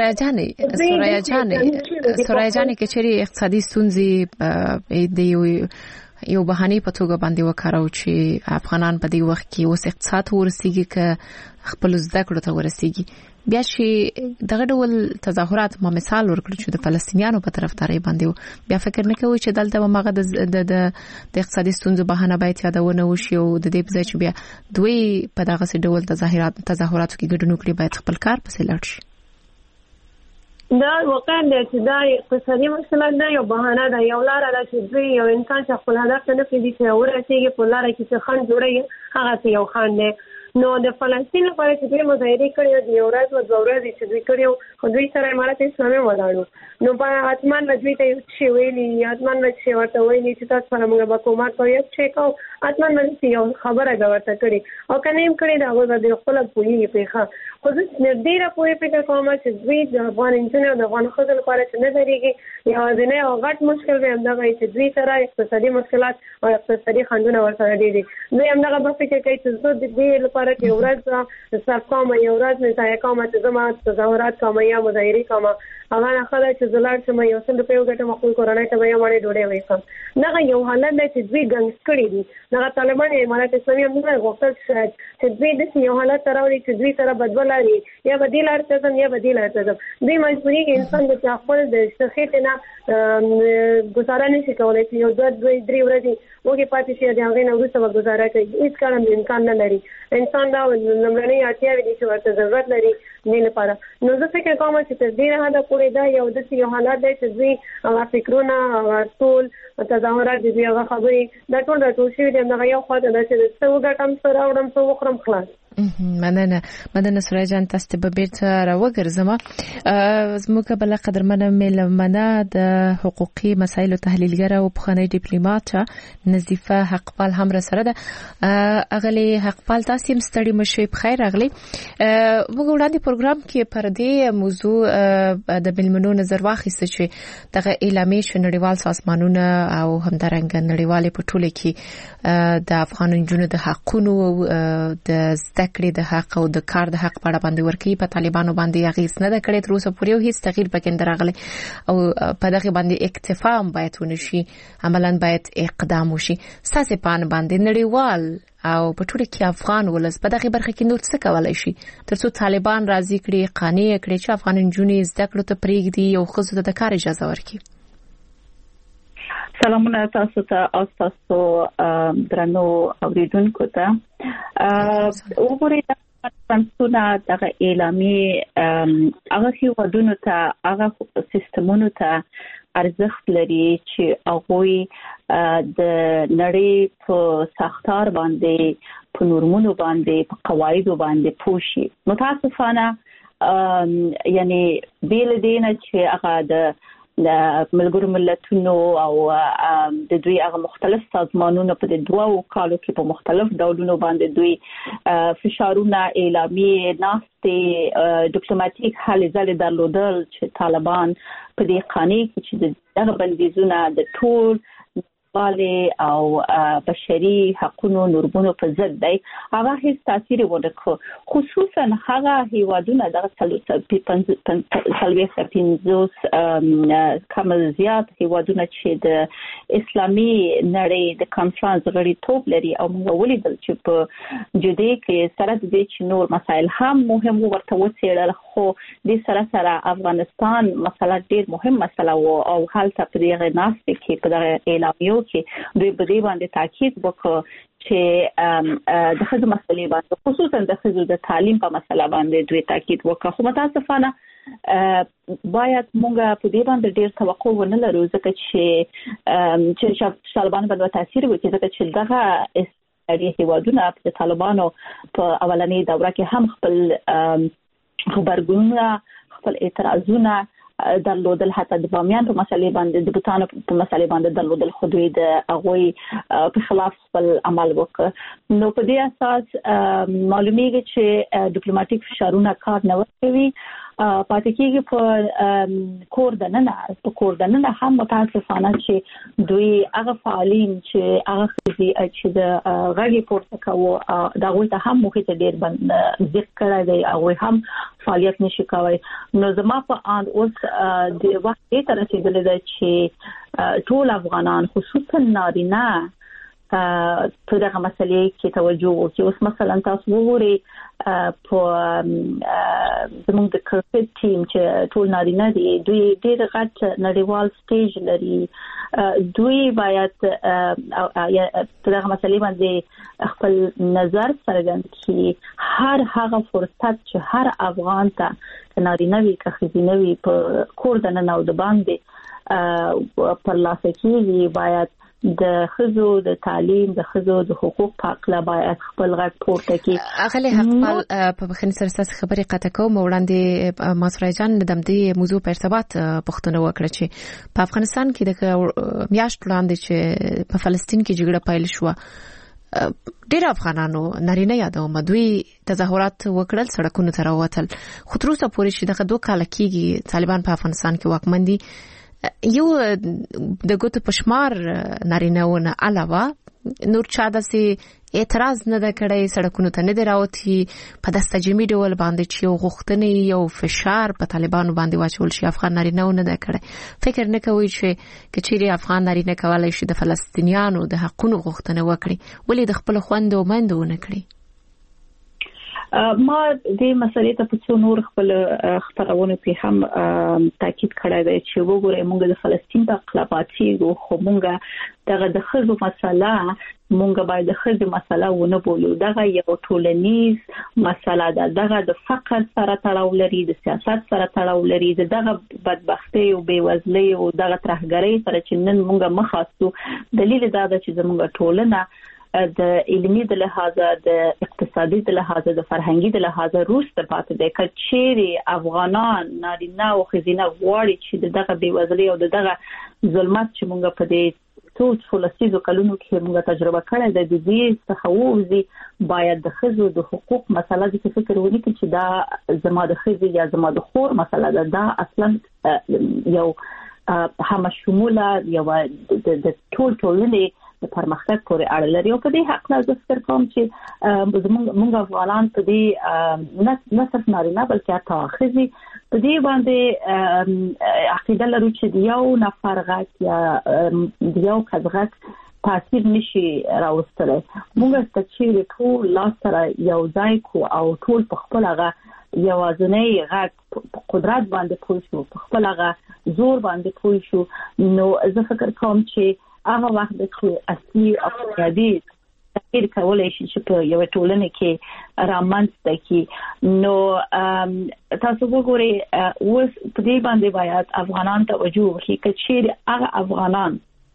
سرای جانې که چېرې اقتصادي ستونزې د یو بهانې په توګه باندې وکارو چې افغانان په دې وخت کې اوس اقتصاد ورسیږي که خپل زده کړو ته ورسیږي، بیا چې دغه ډول تظاهرات ما مثال ورکړو چې د فلسطینیانو په طرفداري باندې بیا فکر نه کوي چې دلته ماغه د اقتصادي ستونزو بهانه باید یادونه وشي او د دې په ځای چې بیا دوی په دغه ډول تظاهراتو کې ګډون وکړي باید خپل کار پسې لاړ شي. دا واقعا د چې دا اقتصادي مشکلات نه یو بهانه ده، یو لاره ده چې دوی یو انسان چې خپل هدف ته نه پرېږدي چې ورسېږي په لاره کې چې خنډ جوړوي، هغه یو خنډ دی. نو د فلسطین لپاره چې دوی مظاهرې کړې د یو ورځ و 2 ورځې چې دوی کړې خو دوی سره امارت اسلامي ولاړو، نو په حتمان به دوی ته یو شی ویلي، حتمان به چې ورته ویلي چې تاسو سره موږ به کومک کوو، یو شی کوو، حتمان به یو خبره به ورته کړي او که نه یې کړې د هغوی به دوی خپله پوهېږي پرې. خو زه ډېره پوهې فکر کوم چې دوی د افغان نجونې او د افغان ښځو لپاره چې نه درېږي یوازینی او غټ مشکل به همدغه وي چې دوی سره اقتصادي مشکلات او اقتصادي خنډونه ورسره ډېر دي. دوی همدغه به فکر کوي چې زه د دې لپاره چې یو ورځ صرف کوم، یو ورځ مې ضایع کوم چې زه ما تظاهرات کوم یا مظاهرې کوم، هغه نه ښه ده چې زه لاړ شم یو څه روپۍ وګټم خپل کورنۍ ته به یو مڼې ډوډۍ ویښم. دغه یو حالت دی چې دوی ګنګس کړي دي. دغه طالبان یا امارت اسلامي هم نه غوښتل شاید چې دوی داسې یو حالت ته راوړي چې دوی سره به 2 لارې یا به دې لارې ته ځم یا به دې لارې ته ځم. دوی مجبورېږي انسان د چې خپل د خېټې نه ګزاره نه شي کولی چې یو 2-3 ورځې وږې پاتې شي، د هغې نه وروسته به ګزاره کوي. هېڅ کار هم امکان نه لري. انسان دا لومړنۍ اړتیاوې دي چې ورته ضرورت لري دې لپاره. نو زه فکر کوم چې تر ډېره حده پورې دا یو داسې یو حالت دی چې دوی هغه فکرونه، هغه ټول تظاهرات دي، هغه خبرې دا ټول راټول شوي دي همدغه یو خوا ته ده چې څه وګټم، څه راوړم، څه وخورم، خلاص. مننه سرای جان، تاسو ته به بیرته راوګرځم. زموږ بل قدرمنه ملمنه د حقوقي مسایلو تحلیلګره او پخوانی ډیپلوماټ نظیفه حقپال هم را سره ده. اغلی حقپال، تاسو هم ستړي مشئ، بخیر راغلی. موږ وړاندې پروګرام کې پر دې موضوع د ملمنو نظر واخیسته چې دغه اعلامیه شو نړیوال سازمانونه او همدارنګ نړیوالې په ټوله کې د افغان نجونو د حقونو د زده کړې د حق او د کار د حق په اړه باندې ورکی په طالبانو باندې اغیز نه ده کړې، تر اوسه پورې هیڅ تغییر پکې نه راغلی او په دغه باندې اکتفا هم باید ونشي، عملاً باید اقدام وشي. ساسې پان باندې نړیوال او په ټوله کې افغان ولس په دغه برخه کې نور څه کولای شي ترڅو طالبان راضي کړي، قانع کړي چې افغان نجونې زده کړو ته پریږدي او ښځو ته د کار اجازه ورکړي. سلامونه تاسو ته او تاسو درنو اوریدونکو ته. وګورئ پنځونه دغه اعلامیه هغه هیوادونو ته، هغه سیستمونو ته ارزښت لري چې هغه د نړۍ په ساختار باندې، په نورمونو باندې، په قواعدو باندې پوښي. متاسفانه یعنی بیل دینه چې هغه د ملګرو ملتونو او د دوی هغه مختلف سازمانونو په دوه کالو کې په مختلف ډولونو باندې دوی فشارونه اعلامیه ناستې ډیپلوماټیک هلې ځلې درلودل چې طالبان په دې قانون کې چې دغه بندیزونه د ټول باندې او بشري حقوقو نورمونو په ضد دی هغه هیڅ تاثیر ونه کوي خصوصا هغه هیوادونه د سلويس کم زیات هیوادونه چې د اسلامي نړۍ د کانفرنس غړیتوب لري او موږ ولیدل چې په جدي کې سره د دې چې نور مسایل هم مهم ورته وڅېړل خو د سره افغانستان مسله ډیر مهم مسله او حالت په دې غناست کې په دغه اعلامیو کې دوی په دې باندې تاکید وکړ چې د خځو مسلې باندې خصوصا د خځو د تعلیم په مسله باندې دوی تاکید وکړ خو متاسفانه باید موږ په دې باندې ډیر توقع ونه لرو ځکه چې طالبان باندې تاثیر وکړي ځکه چې دغه هیوادونه د طالبانو په اولنۍ دوره کې هم خپل خبرګونونه خپل اعتراضونه درلودل حتی د بامیان په مسلې باندې د بوتانو په مسلې باندې درلودل خو دوی د هغه په خلاف خپل عمل وکړ نو په دې اساس معلومیږي چې ډیپلوماټیک فشارونه کار نه ورکوي پاتې کېږي په کور دننه هم متاسفانه چې دوی هغه فعالین چې هغه چې د غږی پورته کوي دا غوښته هم موخه ډیر ذکر کړی دی او هم فعالیت نشي کوي نو زما په اند اوس د وخت تر رسیدلې ده چې ټول افغانان خصوصا نارینه په دغه مسلې کې توجه وکړي اوس مثلا تاسو وګورئ په زموږ د کرکټ ټیم چې ټول نارینه دي دوی ډېر غټ نړیوال سټیج لري دوی باید په دغه مسلې باندې خپل نظر څرګند کړي هر هغه فرصت چې هر افغان ته نارینه وي که ښځینه وي په کور دننه او د باندې پر لاسه کېږي باید د خزو د تعلیم د خزو د حقوق په اړه باید خپل غږ پورته کړي اغلی حق په بخښنې سره تاسو خبرې قطع کوم وړاندې مسعود جان د دې موضوع په ارتباط پوښتنه وکړه چې په افغانستان کې د میاشت وړاندې چې په فلسطین کې جګړه پیل شو ډېر افغانانو نارینه یادوم دوی تظاهرات وکړل سړکونو ته راووتل خو تر اوسه پورې چې دغه 2 کال کېږي طالبان په افغانستان کې واکمن دي یو د ګوتو پشمار نارینهونه علاوه نور چا داسې اعتراض نه ده کړی سړکونو ته نه دی راوتی په دستجمی ډول باندې چې یو غوښتنې یو فشار په طالبانو باندې واچول شي افغان نارینهونه نه کړی فکر نه کوي چې کچېری افغان نارینه کولای شي د فلسطینیانو د حقوقو غوښتنه وکړي ولې د خپل خويندو مندو نه کړی ما د مسلې ته په څو نور خپل خبرونه په هم تاکید کړی دی چې وګورئ موږ د فلسطین په خلافاتي خو موږ دغه د خزو مسله موږ باید د خزو مسله ونه بولو دغه یو ټولنیز مسله ده دغه د فقر سره تړاو لري د سیاست سره تړاو لري دغه بدبختی او بیوزلۍ او دغه ترهګرۍ سره چې نن موږ مخاستو دلیل دا ده چې زموږ ټولنه د علمي د لحاظه د اقتصادي د لحاظه د فرهنګي د لحاظه روسته پاتې ده کچېری افغانان نارینه او ښځینه غواړي چې دغه بیوزلۍ او دغه ظلمات چې موږ په دې ټول لسیزو کلونو کې موږ تجربه کړې ده د دې څخه ووځي باید د ښځو د حقوق مسله د فکر ونی چې دا زما د ښځې یا زما د خور مسله ده دا اصلا یو هم شموله یو د ټولنې د پرمختګ پورې اړه لري او په دې حق لا ذکر کوم چې موږ افغانان په دې نه صرف نارینه بلکې حتی ښځې په دې باندې عقیده لرو چې یو نفر غږ یا یو کس غږ تاثیر نشي راوستلی موږ چې ټول لاس سره یو ځای کو او ټول په خپل هغه یوازنۍ غږ قدرت باندې پوه شو په خپل هغه زور باندې پوه شو نو زه فکر کوم چې هغه وخت چې اصلي او بنیادي تغییر کولای شي چې په یو ټولنه کې رامنځته کی نو تاسو وګورئ اوس په دې باندې باید افغانان توجه وکړي چې هغه افغانان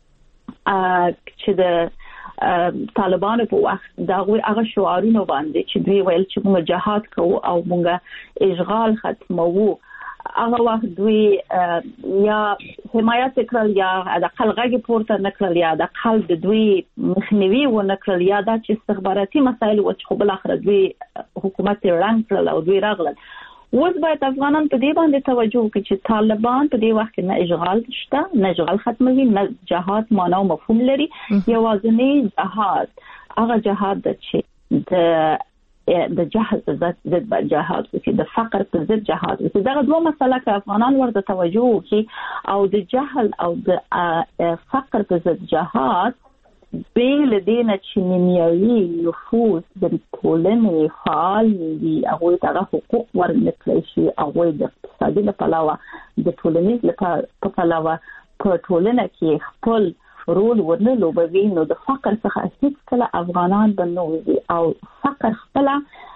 چې د طالبانو په وخت دا هغه شعارونه باندې چې دوی ویل چې موږ جهاد کوو او موږ اشغال ختموو هغه وخت دوی یا حمایت کړل یا د خلغږي پورته نکړل یا د خل د دوی مخنیوي و نکړل یا د استخباراتي مسایل و چې بل اخر دوی حکومت رنګ کړل او دوی راغلل. اوس باید افغانان په دې باندې توجه وکړي چې طالبان په دې وخت کې نه اشغال شته، نه اشغال ختموي، نه جهاد معنا او مفهوم لري. یوازینی جهاد هغه جهاد چې د جهاد ضد جهاد چې د فقر پر ضد جهاد چې دا دوه مسله کې افغانان ورته توجه وکړي او د جهل او د فقر پر ضد جهاد بیل دینه چې نیمایي نفوذ د ټولنې فعال دي هغه ته حقوق ورنکړي شي هغه د اقتصادي لپاره د ټولنیز لپاره په ټولنه کې خپل رول ورنلوبوي نو د فقر څخه هیڅ کله افغانان بنوي او فقر خپل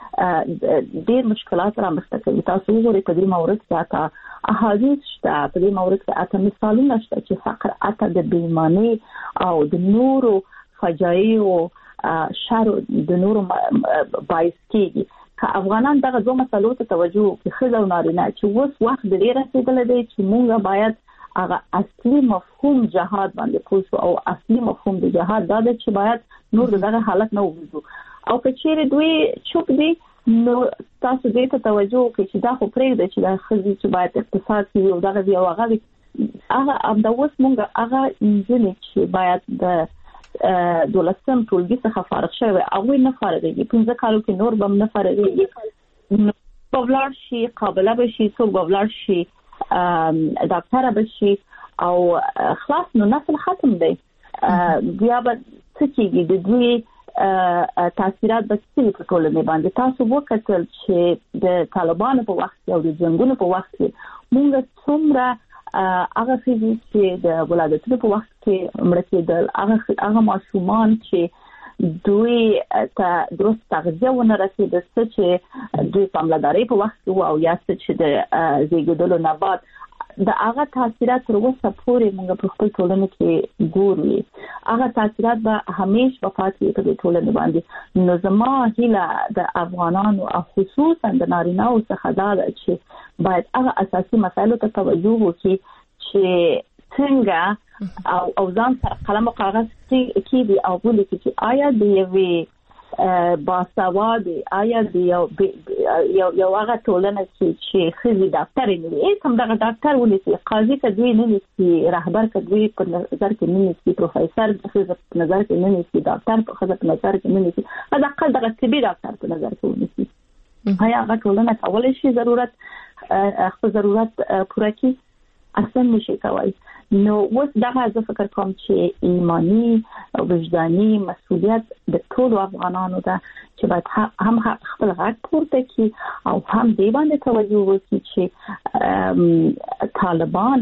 ډېر مشکلات را مخته کوي. تاسو وګورئ په دې مورد کې احادیث شته، په دې مورد کې مثالونه شته چې فقر اته د بېایمانۍ او د نورو فجایع او شر د نورو باعث کیږي. که افغانان دغه دوه مسلو ته توجه وکړي ښځه او نارینه چې اوس وخت ډېر رسیدلی دی چې موږ باید هغه اصلي مفهوم جهاد باندې پوه او اصلي مفهوم د جهاد دا دی چې باید نور دغه حالت نه وګورو او که چیرې دوی چوپ دي نو تاسو دې ته توجه وکړئ چې دا خو پرېږده چې دا ښځې چې باید اقتصاد کې او دغه دی او هغه همدا اوس موږ هغه نجونې چې باید د 12م ټولګي څخه فارغ شوي هغوی نه فارغېږي 15 کالو کې نور به هم نه فارغېږي به ولاړ شي قابله به شي څوک به ولاړ شي ډاکټره بشي او خلاص نو نسل ختم دی. بیا به څه کېږي د دوی تاثیرات به څه په ټولنې باندې. تاسو وکتل چې د طالبانو په وخت کې او د جنګونو په وخت کې موږ څومره هغه ښځې چې د ولادتونو په وخت کې مړه کېدل هغه ماشومان چې دوی ته درست تغذیه ونه رسېده څه چې دوی پاملرنې په وخت کې او یا څه چې د زیږیدلو نه بعد د هغه تاثیرات تر اوسه پورې موږ په خپل ټولنه کې ګورو. هغه تاثیرات به همیشه په پاتې وي په ټولنه باندې. نو زما هیله د افغانانو او خصوصا د نارینه‌و څخه دا ده چې باید هغه اساسي مسایلو ته توجه وکړي چې څنګه او ځان سره قلم او کاغذ کې دي او ولیکي چې آیا د یوې باسوادي آیا د یو هغه ټولنه چې ښځې ډاکټر نه وي هم دغه ډاکټر ونیسي قاضي که دوی نه نیسي رهبر که دوی په نظر کې نه نیسي پروفیسر په نظر کې نه نیسي ډاکټر په ښځه په نظر کې نه نیسي حداقل دغه طبي ډاکټر په نظر کې ونیسي. آیا هغه ټولنه کولی شي خپل ضرورت پوره کړي؟ اصلا نشي کولی. نو اوس دغه زه فکر کوم چې ایمانی او وجداني مسؤلیت د ټولو افغانانو ده چې باید هم خپل غږ پورته کړي او هم دې باندې توجه وکړي چې طالبان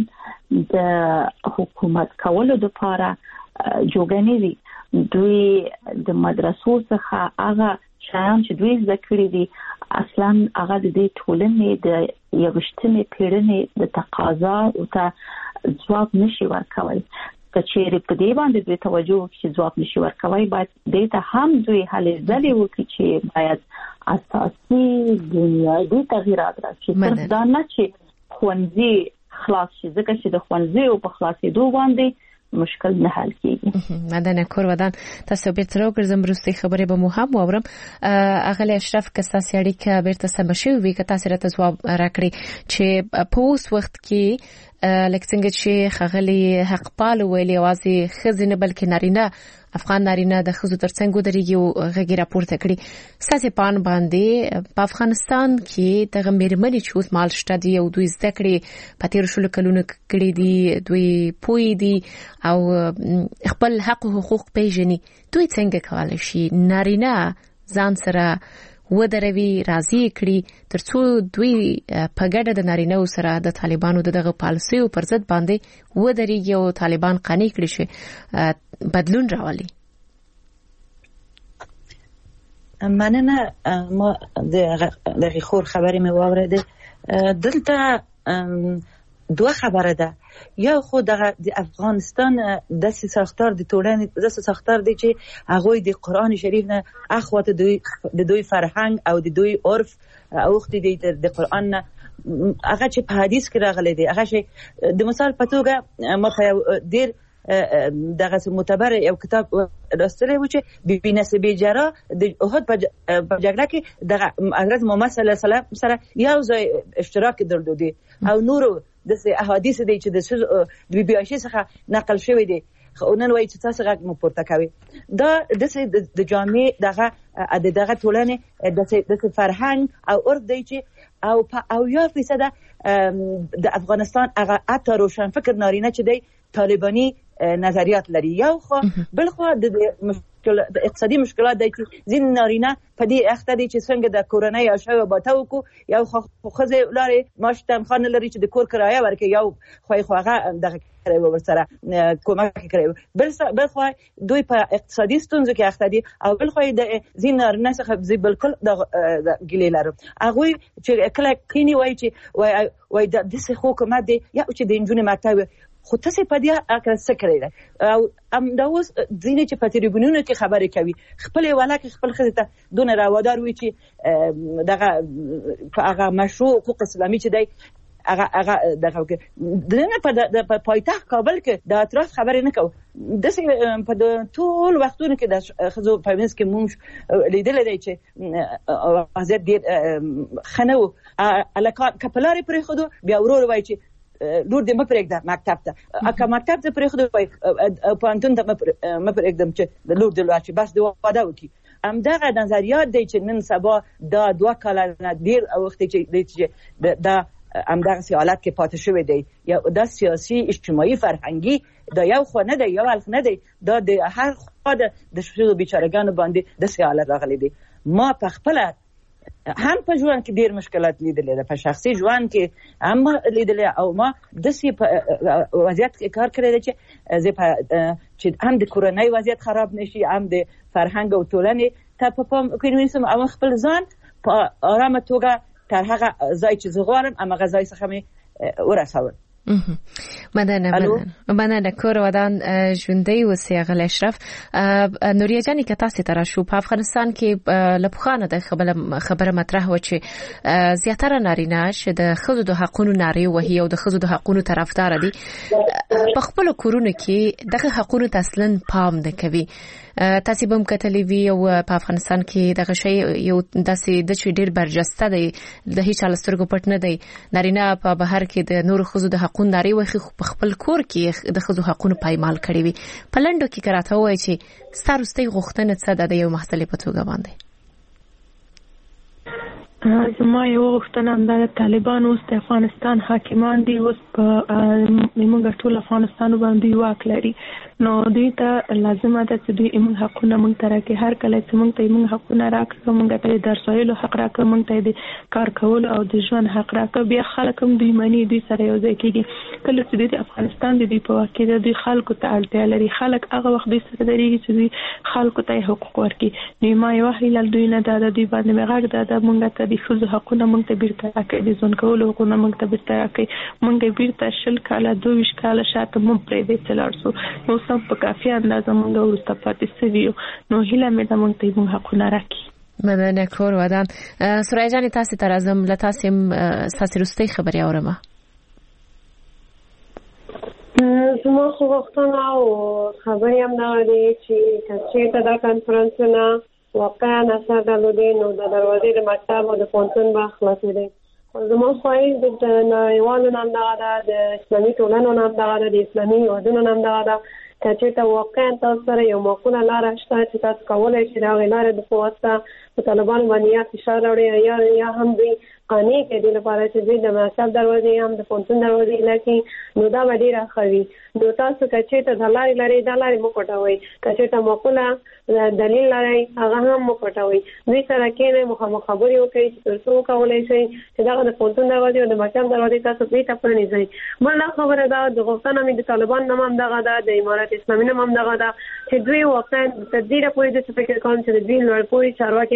د حکومت کولو لپاره جوړګنې دي. دوی د مدرسو څخه هغه شیان چې دوی زده کړي دي اصلا هغه د دې ټولنې د 21مې پیړۍ د تقاضا او ته ځواب نشي ورکوي. که چیرې په دې باندې دوی توجه وکړي چې ځواب نشي ورکوي باید دې ته هم دوی هلې ځلې وکړي چې باید اساسي بنیادي تغییرات راشي. صرف دا نه چې ښوونځي خلاص شي ځکه چې د ښوونځیو په خلاصېدو باندې مشکل نه حل کیږي. مدنه کور ودان تاسو بیرته راوګرځم وروستي خبرې به مو هم واورم. اغلی اشرف که تاسو اړیکه بیرته سم شي وي که تاسو راته ځواب راکړي چې په اوس وخت کې لکه څنګه چې خغلی حق پال ویلي اوازې خزینه بلکې نارینه افغان نارینه د خزو ترڅنګ ودرېږي او غږی راپورته کړي ساسې پان باندې په افغانستان کې دغه میرمنې چې اوس مال شته دي او دوی زده کړې په تیر شلو کلونو کړي دي دوی پوي دي او خپل حق او حقوق پیژني دوی څنګه کولای شي نارینه ځان سره ودروي راضي کړي ترڅو دوی په ګډه د نارینه سره د طالبانو دغه پالیسي او پر ضد باندې ودرېږي او طالبان قانع کړي شي بدلون راولي. مننه. ما دغه خور خبرې مې واورېده. دلته دوه خبره ده. یا خو د افغانستان د ساختار د ټولنې د ساختار دی چې هغه د قران شریف نه اخوات د دوی فرهنګ او د دوی عرف اوخت دي د قران نه هغه چې په حدیث کې راغلي دي، هغه چې د مثال په توګه ما په ډیر دغه معتبر یو کتاب راستلی و چې بی نصیبه جرا د احد په جګړه کې دغه حضرت محمد صلی الله علیه وسلم سره یو ځای اشتراک درلودي او نورو د احادیث دي چې د بی بی عائشه څخه نقل شوی دي. نن وایي چې تاسو غږ مو پورته کوي. دا د جامع دغه ټولنې د فرهنګ او عرف دی چې او 1% د افغانستان هغه اته روشن فکر نارینه چې دی طالبانی نظریات لري. یو خو بل خو د اقتصادي مشکلات دی چې ځین نارینه په دې اخته دي چې څنګه د کورنۍ او شوی باته وکړو. یو خو ښځې لارې معاش تنخواه نه لري چې د کور کرایه ورکړي، یو خو هغه دغه کړی و ورسره کومک کړی و. بل خو دوی په اقتصادي ستونزو کې اخته دي او بل خو د ځین نارینه څخه زه بالکل ګیلې لرم. هغوی چې کله کینی وایي چې وایي داسې خو حکومت دی یا چې د نجونې مکتب خو تاسو په دې اکر څه کړی او دا اوس ځینې چې په تریبونونو کې خبرې کوي خپل ولکه خپل خزه ته دون راودار وي چې دغه هغه مشروع حقوق اسلامي چې دی هغه دغه دنه په پایتخت کابل کې د اطراف خبرې نه کوي. داسې په ټول وختونو کې د خزو په منځ کې مونږ لیدل دی چې وضعیت ډېر خنو الکان کپلاري پرې خدو بیا ورور وایي چې لور دې مپرېږده مکتب ته، اکه مکتب ته پرېښودو پوهنتون ته مپرېږدم چې لور دې لاړ شي بس دې واده وکړي. همدغه نظریات دی چې نن سبا دا 2 کاله نه ډېر وخت چې دا همدغه حالت کې پاتې شوی دی. یا دا سیاسي اجتماعي فرهنګي دا یو خو نه دی، یو الخ نه دی، دا د هر خوا د شخصي بیچارهګانو باندې د حالت راغلی دی. ما په خپل هم په ژوند کې ډیر مشکلات لیدلې ده، په شخصي ژوند کې هم لیدلې او ما داسې په وضعیت کې کار کړی دی چې هم د کورنۍ وضعیت خراب نشي، هم د فرهنګ او ټولنې ته په پام کې ونیسم او خپل ځان په آرامه توګه تر هغه ځای چې زه غواړم هماغه ځای څخه مې ورسول. مننه کور ودان ژوندۍ اوسئ غل اشرف. نوریه جانی که تاسو ته راشو په افغانستان کې لپخانه د خبره مطرح و چې زیاتره نارینه چې د خزو د حقونو ناری وهي او د خزو د حقونو طرفدار دي په خپل کورونه کې دغه حقونو تسلن پام نه کوي. تاسو به مکتلې وی او په افغانستان کې دغه شی یو داسې د چې ډیر برجسته دی د هیڅ لسترګو پټ نه دی. نارینه په بهر کې د نور خزو د حقونو ناری وهي په خپل کور کې د خزو حقونو پایمال کړی وي. په لندو کې کراته وایي چې ستاسو غوښتنه څه ده د یو مسلې په توګه باندې؟ زما یو غوښتنه همدا د طالبان اوس د افغانستان حاکمان دي، اوس په موږ ټول افغانستان باندې واک لري، نو دوی ته لازمه ده چې دوی موږ حقونه موږ ته راکړي. هر کله چې موږ ته موږ حقونه راکړي، موږ ته د درس ویلو حق راکړي، موږ ته د کار کولو او د ژوند حق راکړي، بیا خلک هم دوی مني، دوی سره یو ځای کېږي. کله چې دوی د افغانستان د دوی په واک کې د دوی خلکو ته اړتیا لري، خلک هغه وخت دوی سره درېږي چې دوی خلکو ته حقوق ورکړي. نو ما یو هیله دوی نه ده، دوی باندې مې غږ ده موږ ته د ښځو حقونه موږ ته بیرته راکړي، د ژوند کولو حقونه موږ ته بیرته راکړي. موږ بیرته 20 کاله 22 کاله شاته موږ پرېږدي چې لاړ شو، نو سم په کافي اندازه موږ وروسته پاتې سوي، نو هیله مې ده موږ ته موږ حقونه راکړي. مننه کور ودان. سوریا جان تاسو ته راځم، له تاسو رستۍ خبري اورم. زما خو وختونه او خبرې هم دا دی چې دا کانفرنسونه واقعا اثر درلودي، نو د دروازې د مکتب او د پوهنتون به خلاصېدی. زما خواهش د نړیوالو نام دغه ده، د اسلامي ټولنو نام دغه ده، د اسلامي هیوادونو نام دغه ده، که چېرته واقعا تاسو سره یو معقوله لاره شته چې تاسو کولی شئ د هغې لارې د په واسطه په طالبانو باندې یا فشار راوړئ یا هم دوی قانع کړي دې لپاره چې دوی د مکتب دروازې هم د پوهنتون دروازې حله کړي، نو دا به ډېره ښه وي. نو تاسو که چېرته دا لارې لرئ، دا لارې مه پټوئ. که چېرته معقوله دلیل لرئ، هغه هم مه پټوئ. دوی سره کښېنئ، مخامخ خبرې وکړئ چې تر څو وکولی شئ چې دغه د پوهنتون دروازې او د مکتب دروازې تاسو بېرته پرانیزئ. بله خبره ده، د غوښتنه مې د طالبان نوم هم دغه ده، د امارت اسلامي نوم هم دغه ده چې دوی واقعا تر ډېره پورې داسې فکر کوم چې د دوی لوړپوړي چارواکي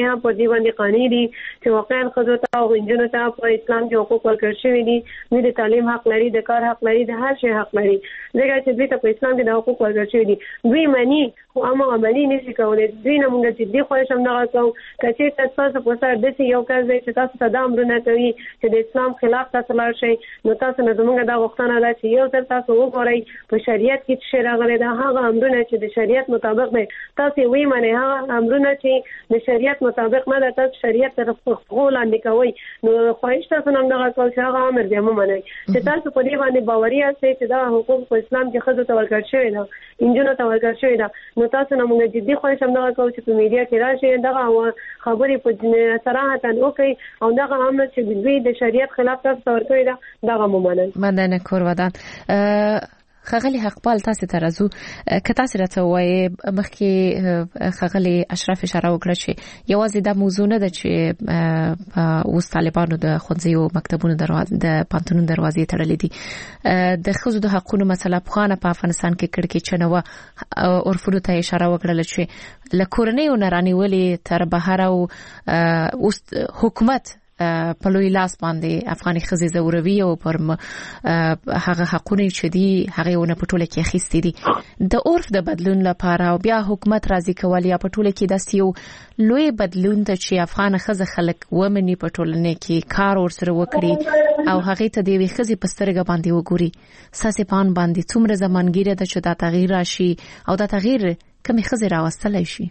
هم په دې باندې قانوني دي چې واقعا خزو ته او انجونو ته په اسلام کې حقوق ورکړل شوی دي، دوی د تعلیم حق لري، د کار حق لري، د هر شي حق لري. ځکه چې دوی ته په اسلام کې د حقوق ورکړل شوی دي، دوی معنی خو اما عملی نشي کولای. دوی نه موږ چې دې خو هم نه کوو چې تاسو په سر د یو کار دی چې تاسو ته د امرونه کوي چې د اسلام خلاف تاسو لار شي، نو تاسو نه زموږ دا غوښتنه ده چې یو ځل تاسو وګورئ په شریعت کې چې راغلي دا هغه امرونه چې د شریعت مطابق دي، تاسو وی معنی هغه امرونه چې د شریعت مطابق نه ده، تاسو شریعت طرف غوړاندې کوي. نو خواهش تاسو نه دا کول چې هغه امر دی مو منئ چې تاسو په دې باندې باوري یاست چې دا حقوق په اسلام کې خزو ته ورکړل شوی ده، انجونو ته ورکړل شوی ده. نو تاسو نه موږ جدي خواهش هم دا کوو چې په میډیا کې راشي دغه خبرې په صراحت وکړي او دغه امر چې دوی د شریعت خلاف تاسو ورکوي دغه ممنن. مننه کورودان. خغلی حقپال تاسو ته راځو که تاسو راته وایي مخکې خغلی اشرف اشاره وکړه چې یوازې د موضوع نه ده چې اوس طالبانو د ښوونځیو مکتبونو د پانتونو دروازې تړلې دي، د ښځو د حقوقو مسله په افغانستان کې کړکېچنه و، عرفونو ته اشاره وکړه چې له کورنیو نه رانیولې تر بهر او اوس حکومت په لوی لاس باندې افغاني ښځې زوروي او پر هغه حقونه چې دي هغه ونه په ټوله کې اخیستي دي. د عرف د بدلون لپاره او بیا حکومت راضي کول یا په ټوله کې داسې یو لوی بدلون ته چې افغان ښځه خلک ومني په ټولنه کې کار ورسره وکړي او هغه ته د وی ښځې په سترګه باندې وګوري، ساسې پان باندې څومره زمانګیره ده چې دا تغییر راشي او دا تغییر کومې ښځې راوستلای شي.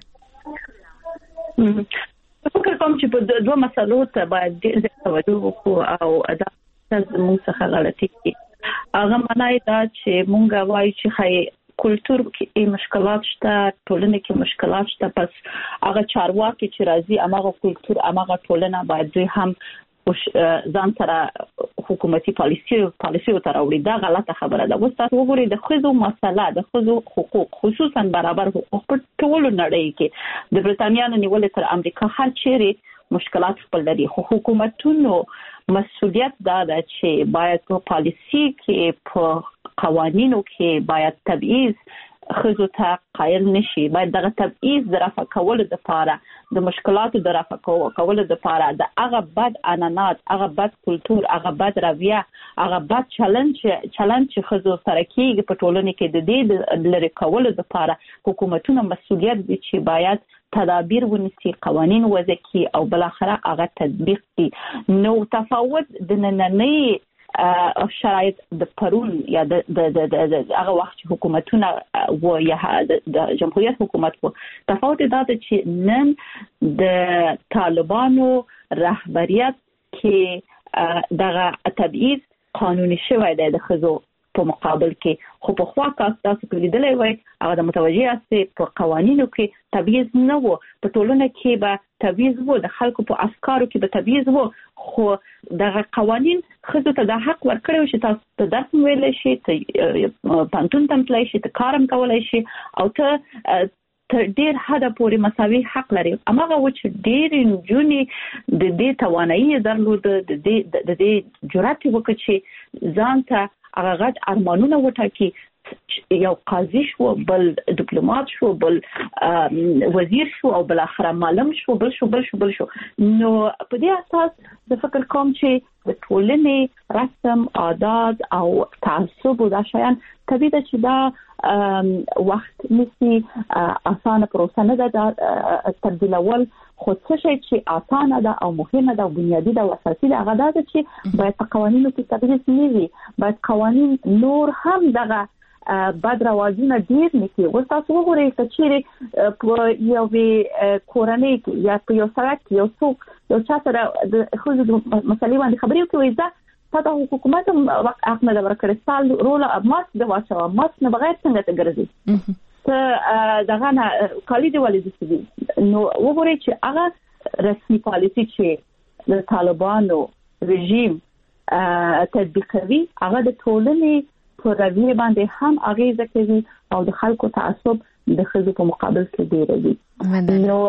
فکر کوم چې په دوه مسلو ته باید ډېر توجه وکړو او دا زموږ څخه غلطي دي. هغه معنی دا چې مونږ وایو چې کلتور کې مشکلات شته، ټولنه کې مشکلات شته، پس هغه چارواکي چې راځي هغه کلتور هغه ټولنه باید دوی هم ځان سره حکومتي پالیسي ته راوړي. دا غلطه خبره ده. اوس تاسو وګورئ د ښځو مسله، د ښځو حقوق خصوصا برابر حقوق په ټولو نړۍ کې د برتانیا نه نیولې تر امریکا هر چیرې مشکلات خپل لري، خو حکومتونو مسؤلیت دا ده چې باید په پالیسي کې په قوانینو کې باید تبعیض خزو ته قائل نشي، باید دغه تبعیض د رفع کولو لپاره د مشکلاتو د رفع کولو لپاره د هغه بد عنعنات، هغه بد کلتور، هغه بد رویه، هغه بد چلند چې خزو سره کېږي په ټولنه کې د دې لري کولو لپاره حکومتونو مسؤلیت دي چې باید تدابیر ونیسي، قوانین وضع کړي او بل اخره هغه تطبیق کړي. نو تفاوت د نننۍ شرایط د پرون یا د هغه وخت چې حکومتونه و یا د جمهوریت حکومت و تفاوت دا چې نن د طالبانو رهبریت کې دغه تبعیض قانوني شوی دی د ښځو په مقابل کې، خو په خوا کاس تاسو لیدلای وای هغه د متوجه است په قوانینو کې تبعیض نه وو، په ټولنه کې به تبعیض وو، د خلکو په افکارو کې به تبعیض وو، خو دغه قوانین ښځو ته د حق ورکړي چې تاسو ته درس ویلای شي، ته پانتون ته تللی شي، ته کارم کولای شي او ته تر ډیر حد پورې مساوي حق لري. اماغه و چې ډیر نجونې د دې توانایي درلود، د دې جرأت وکړي چې ځان ته هغه غټ ارمانونه وټاکي، یو قاضي شو، بل ډیپلوماټ شو، بل وزیر شو او بل اخر معلم شو، بل شو. نو په دې اساس د فکر کوم چې د ټولنې رسم عادات او تعصب او دا شیان طبیعي ده چې دا وخت نسی اسانه پروسه نه ده تبدیلول، خو څه شي چې اسانه ده او مهمه ده او بنیادی ده او اساسي ده هغه ده چې باید په قوانینو کې تبعیض نه وي، باید قوانین نور هم دغه بد روازونه ډیر نکي. اوس تاسو وګورئ چې چیرې په یو کورنۍ کې یا په یو سړک یو څوک یو چا سره د خځو مسلې باندې خبرې کوي، دا تا حکومت وخت احمد ورکړ سال رول ماس د واچو ماس نه بغیر څنګه ته ګرځي ته دغه نه کالي دی ولې دي. نو وګورئ چې هغه رسمي پالیسي چې د طالبانو رژیم تطبیقوي هغه د ټولنې په رویه باندې هم اغیزه کوي او د خلکو تعصب د ښځو په مقابل کې ډیر دی. نو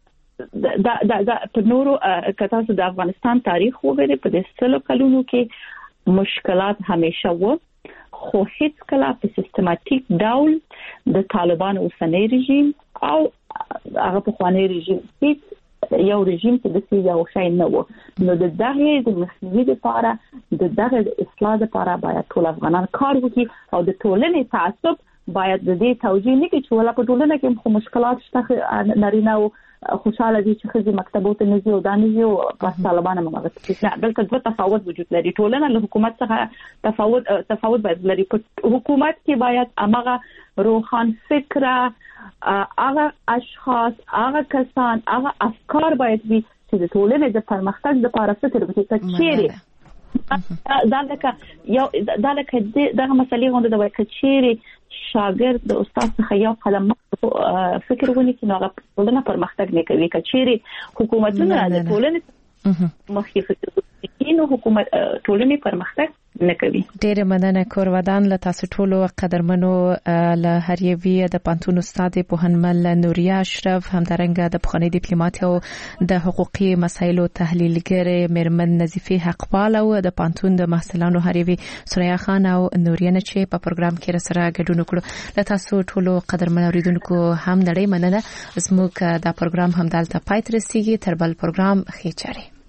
دا په نورو کتاسو د افغانستان تاریخ وګورئ په دې 100 کلونو کې مشکلات همیشه وو، خو هیڅ کله په سیستماتیک ډول د طالبانو اوسنی رژیم او هغه په خوانی رژیم هیڅ یو رژیم چې د یو شای نه وو نو د دغه د مخنیوي لپاره د دغه اصلاح لپاره باید ټول افغانان کار وکړي او د ټولنې تعصب باید د دې توجیه نه کوي چې ولا په ټولنه کې خو مشکلات شته نارینه او خوشاله دي چې خزي مکتبو ته نږدې او دانږي او په طالبانو مغلق نه دلته دوه تفاوت وجود لري ټولنه له حکومت څخه تفاوت باید لري په حکومت کې باید امغه روحان فکره هغه اشخاص هغه کسان هغه افکار باید وي چې د ټولنې د پرمختګ لپاره فکر وکړي چیرې دا لکه دغه مسلې غونډه د وکړي شاګرد د استاد څخه یو قلم فکر ونی چې هغه ټولنه پرمختګ نه کوي کچېری حکومتونه د ټولنې مخکې فکر کوي نو حکومت ټولنې پرمختګ نه کوي. ډېر مننه کورودان له تاسو ټولو قدرمنو له هر یوی د پانتون استاد پوهنمل نوریا اشرف همدارنګه د پخوانی ډیپلوماټ او د حقوقي مسایلو تحلیلګر میرمن نظیفه حقپال او د پانتون د محصلانو هر یوی سوریا خان او نوریا نه چې په پروګرام کې سره ګډون وکړو. له تاسو ټولو قدرمن اوریدونکو هم ډېر مننه. زموږ دا پروګرام هم دلته پای ته رسیدي. تر بل پروګرام خیر چاري.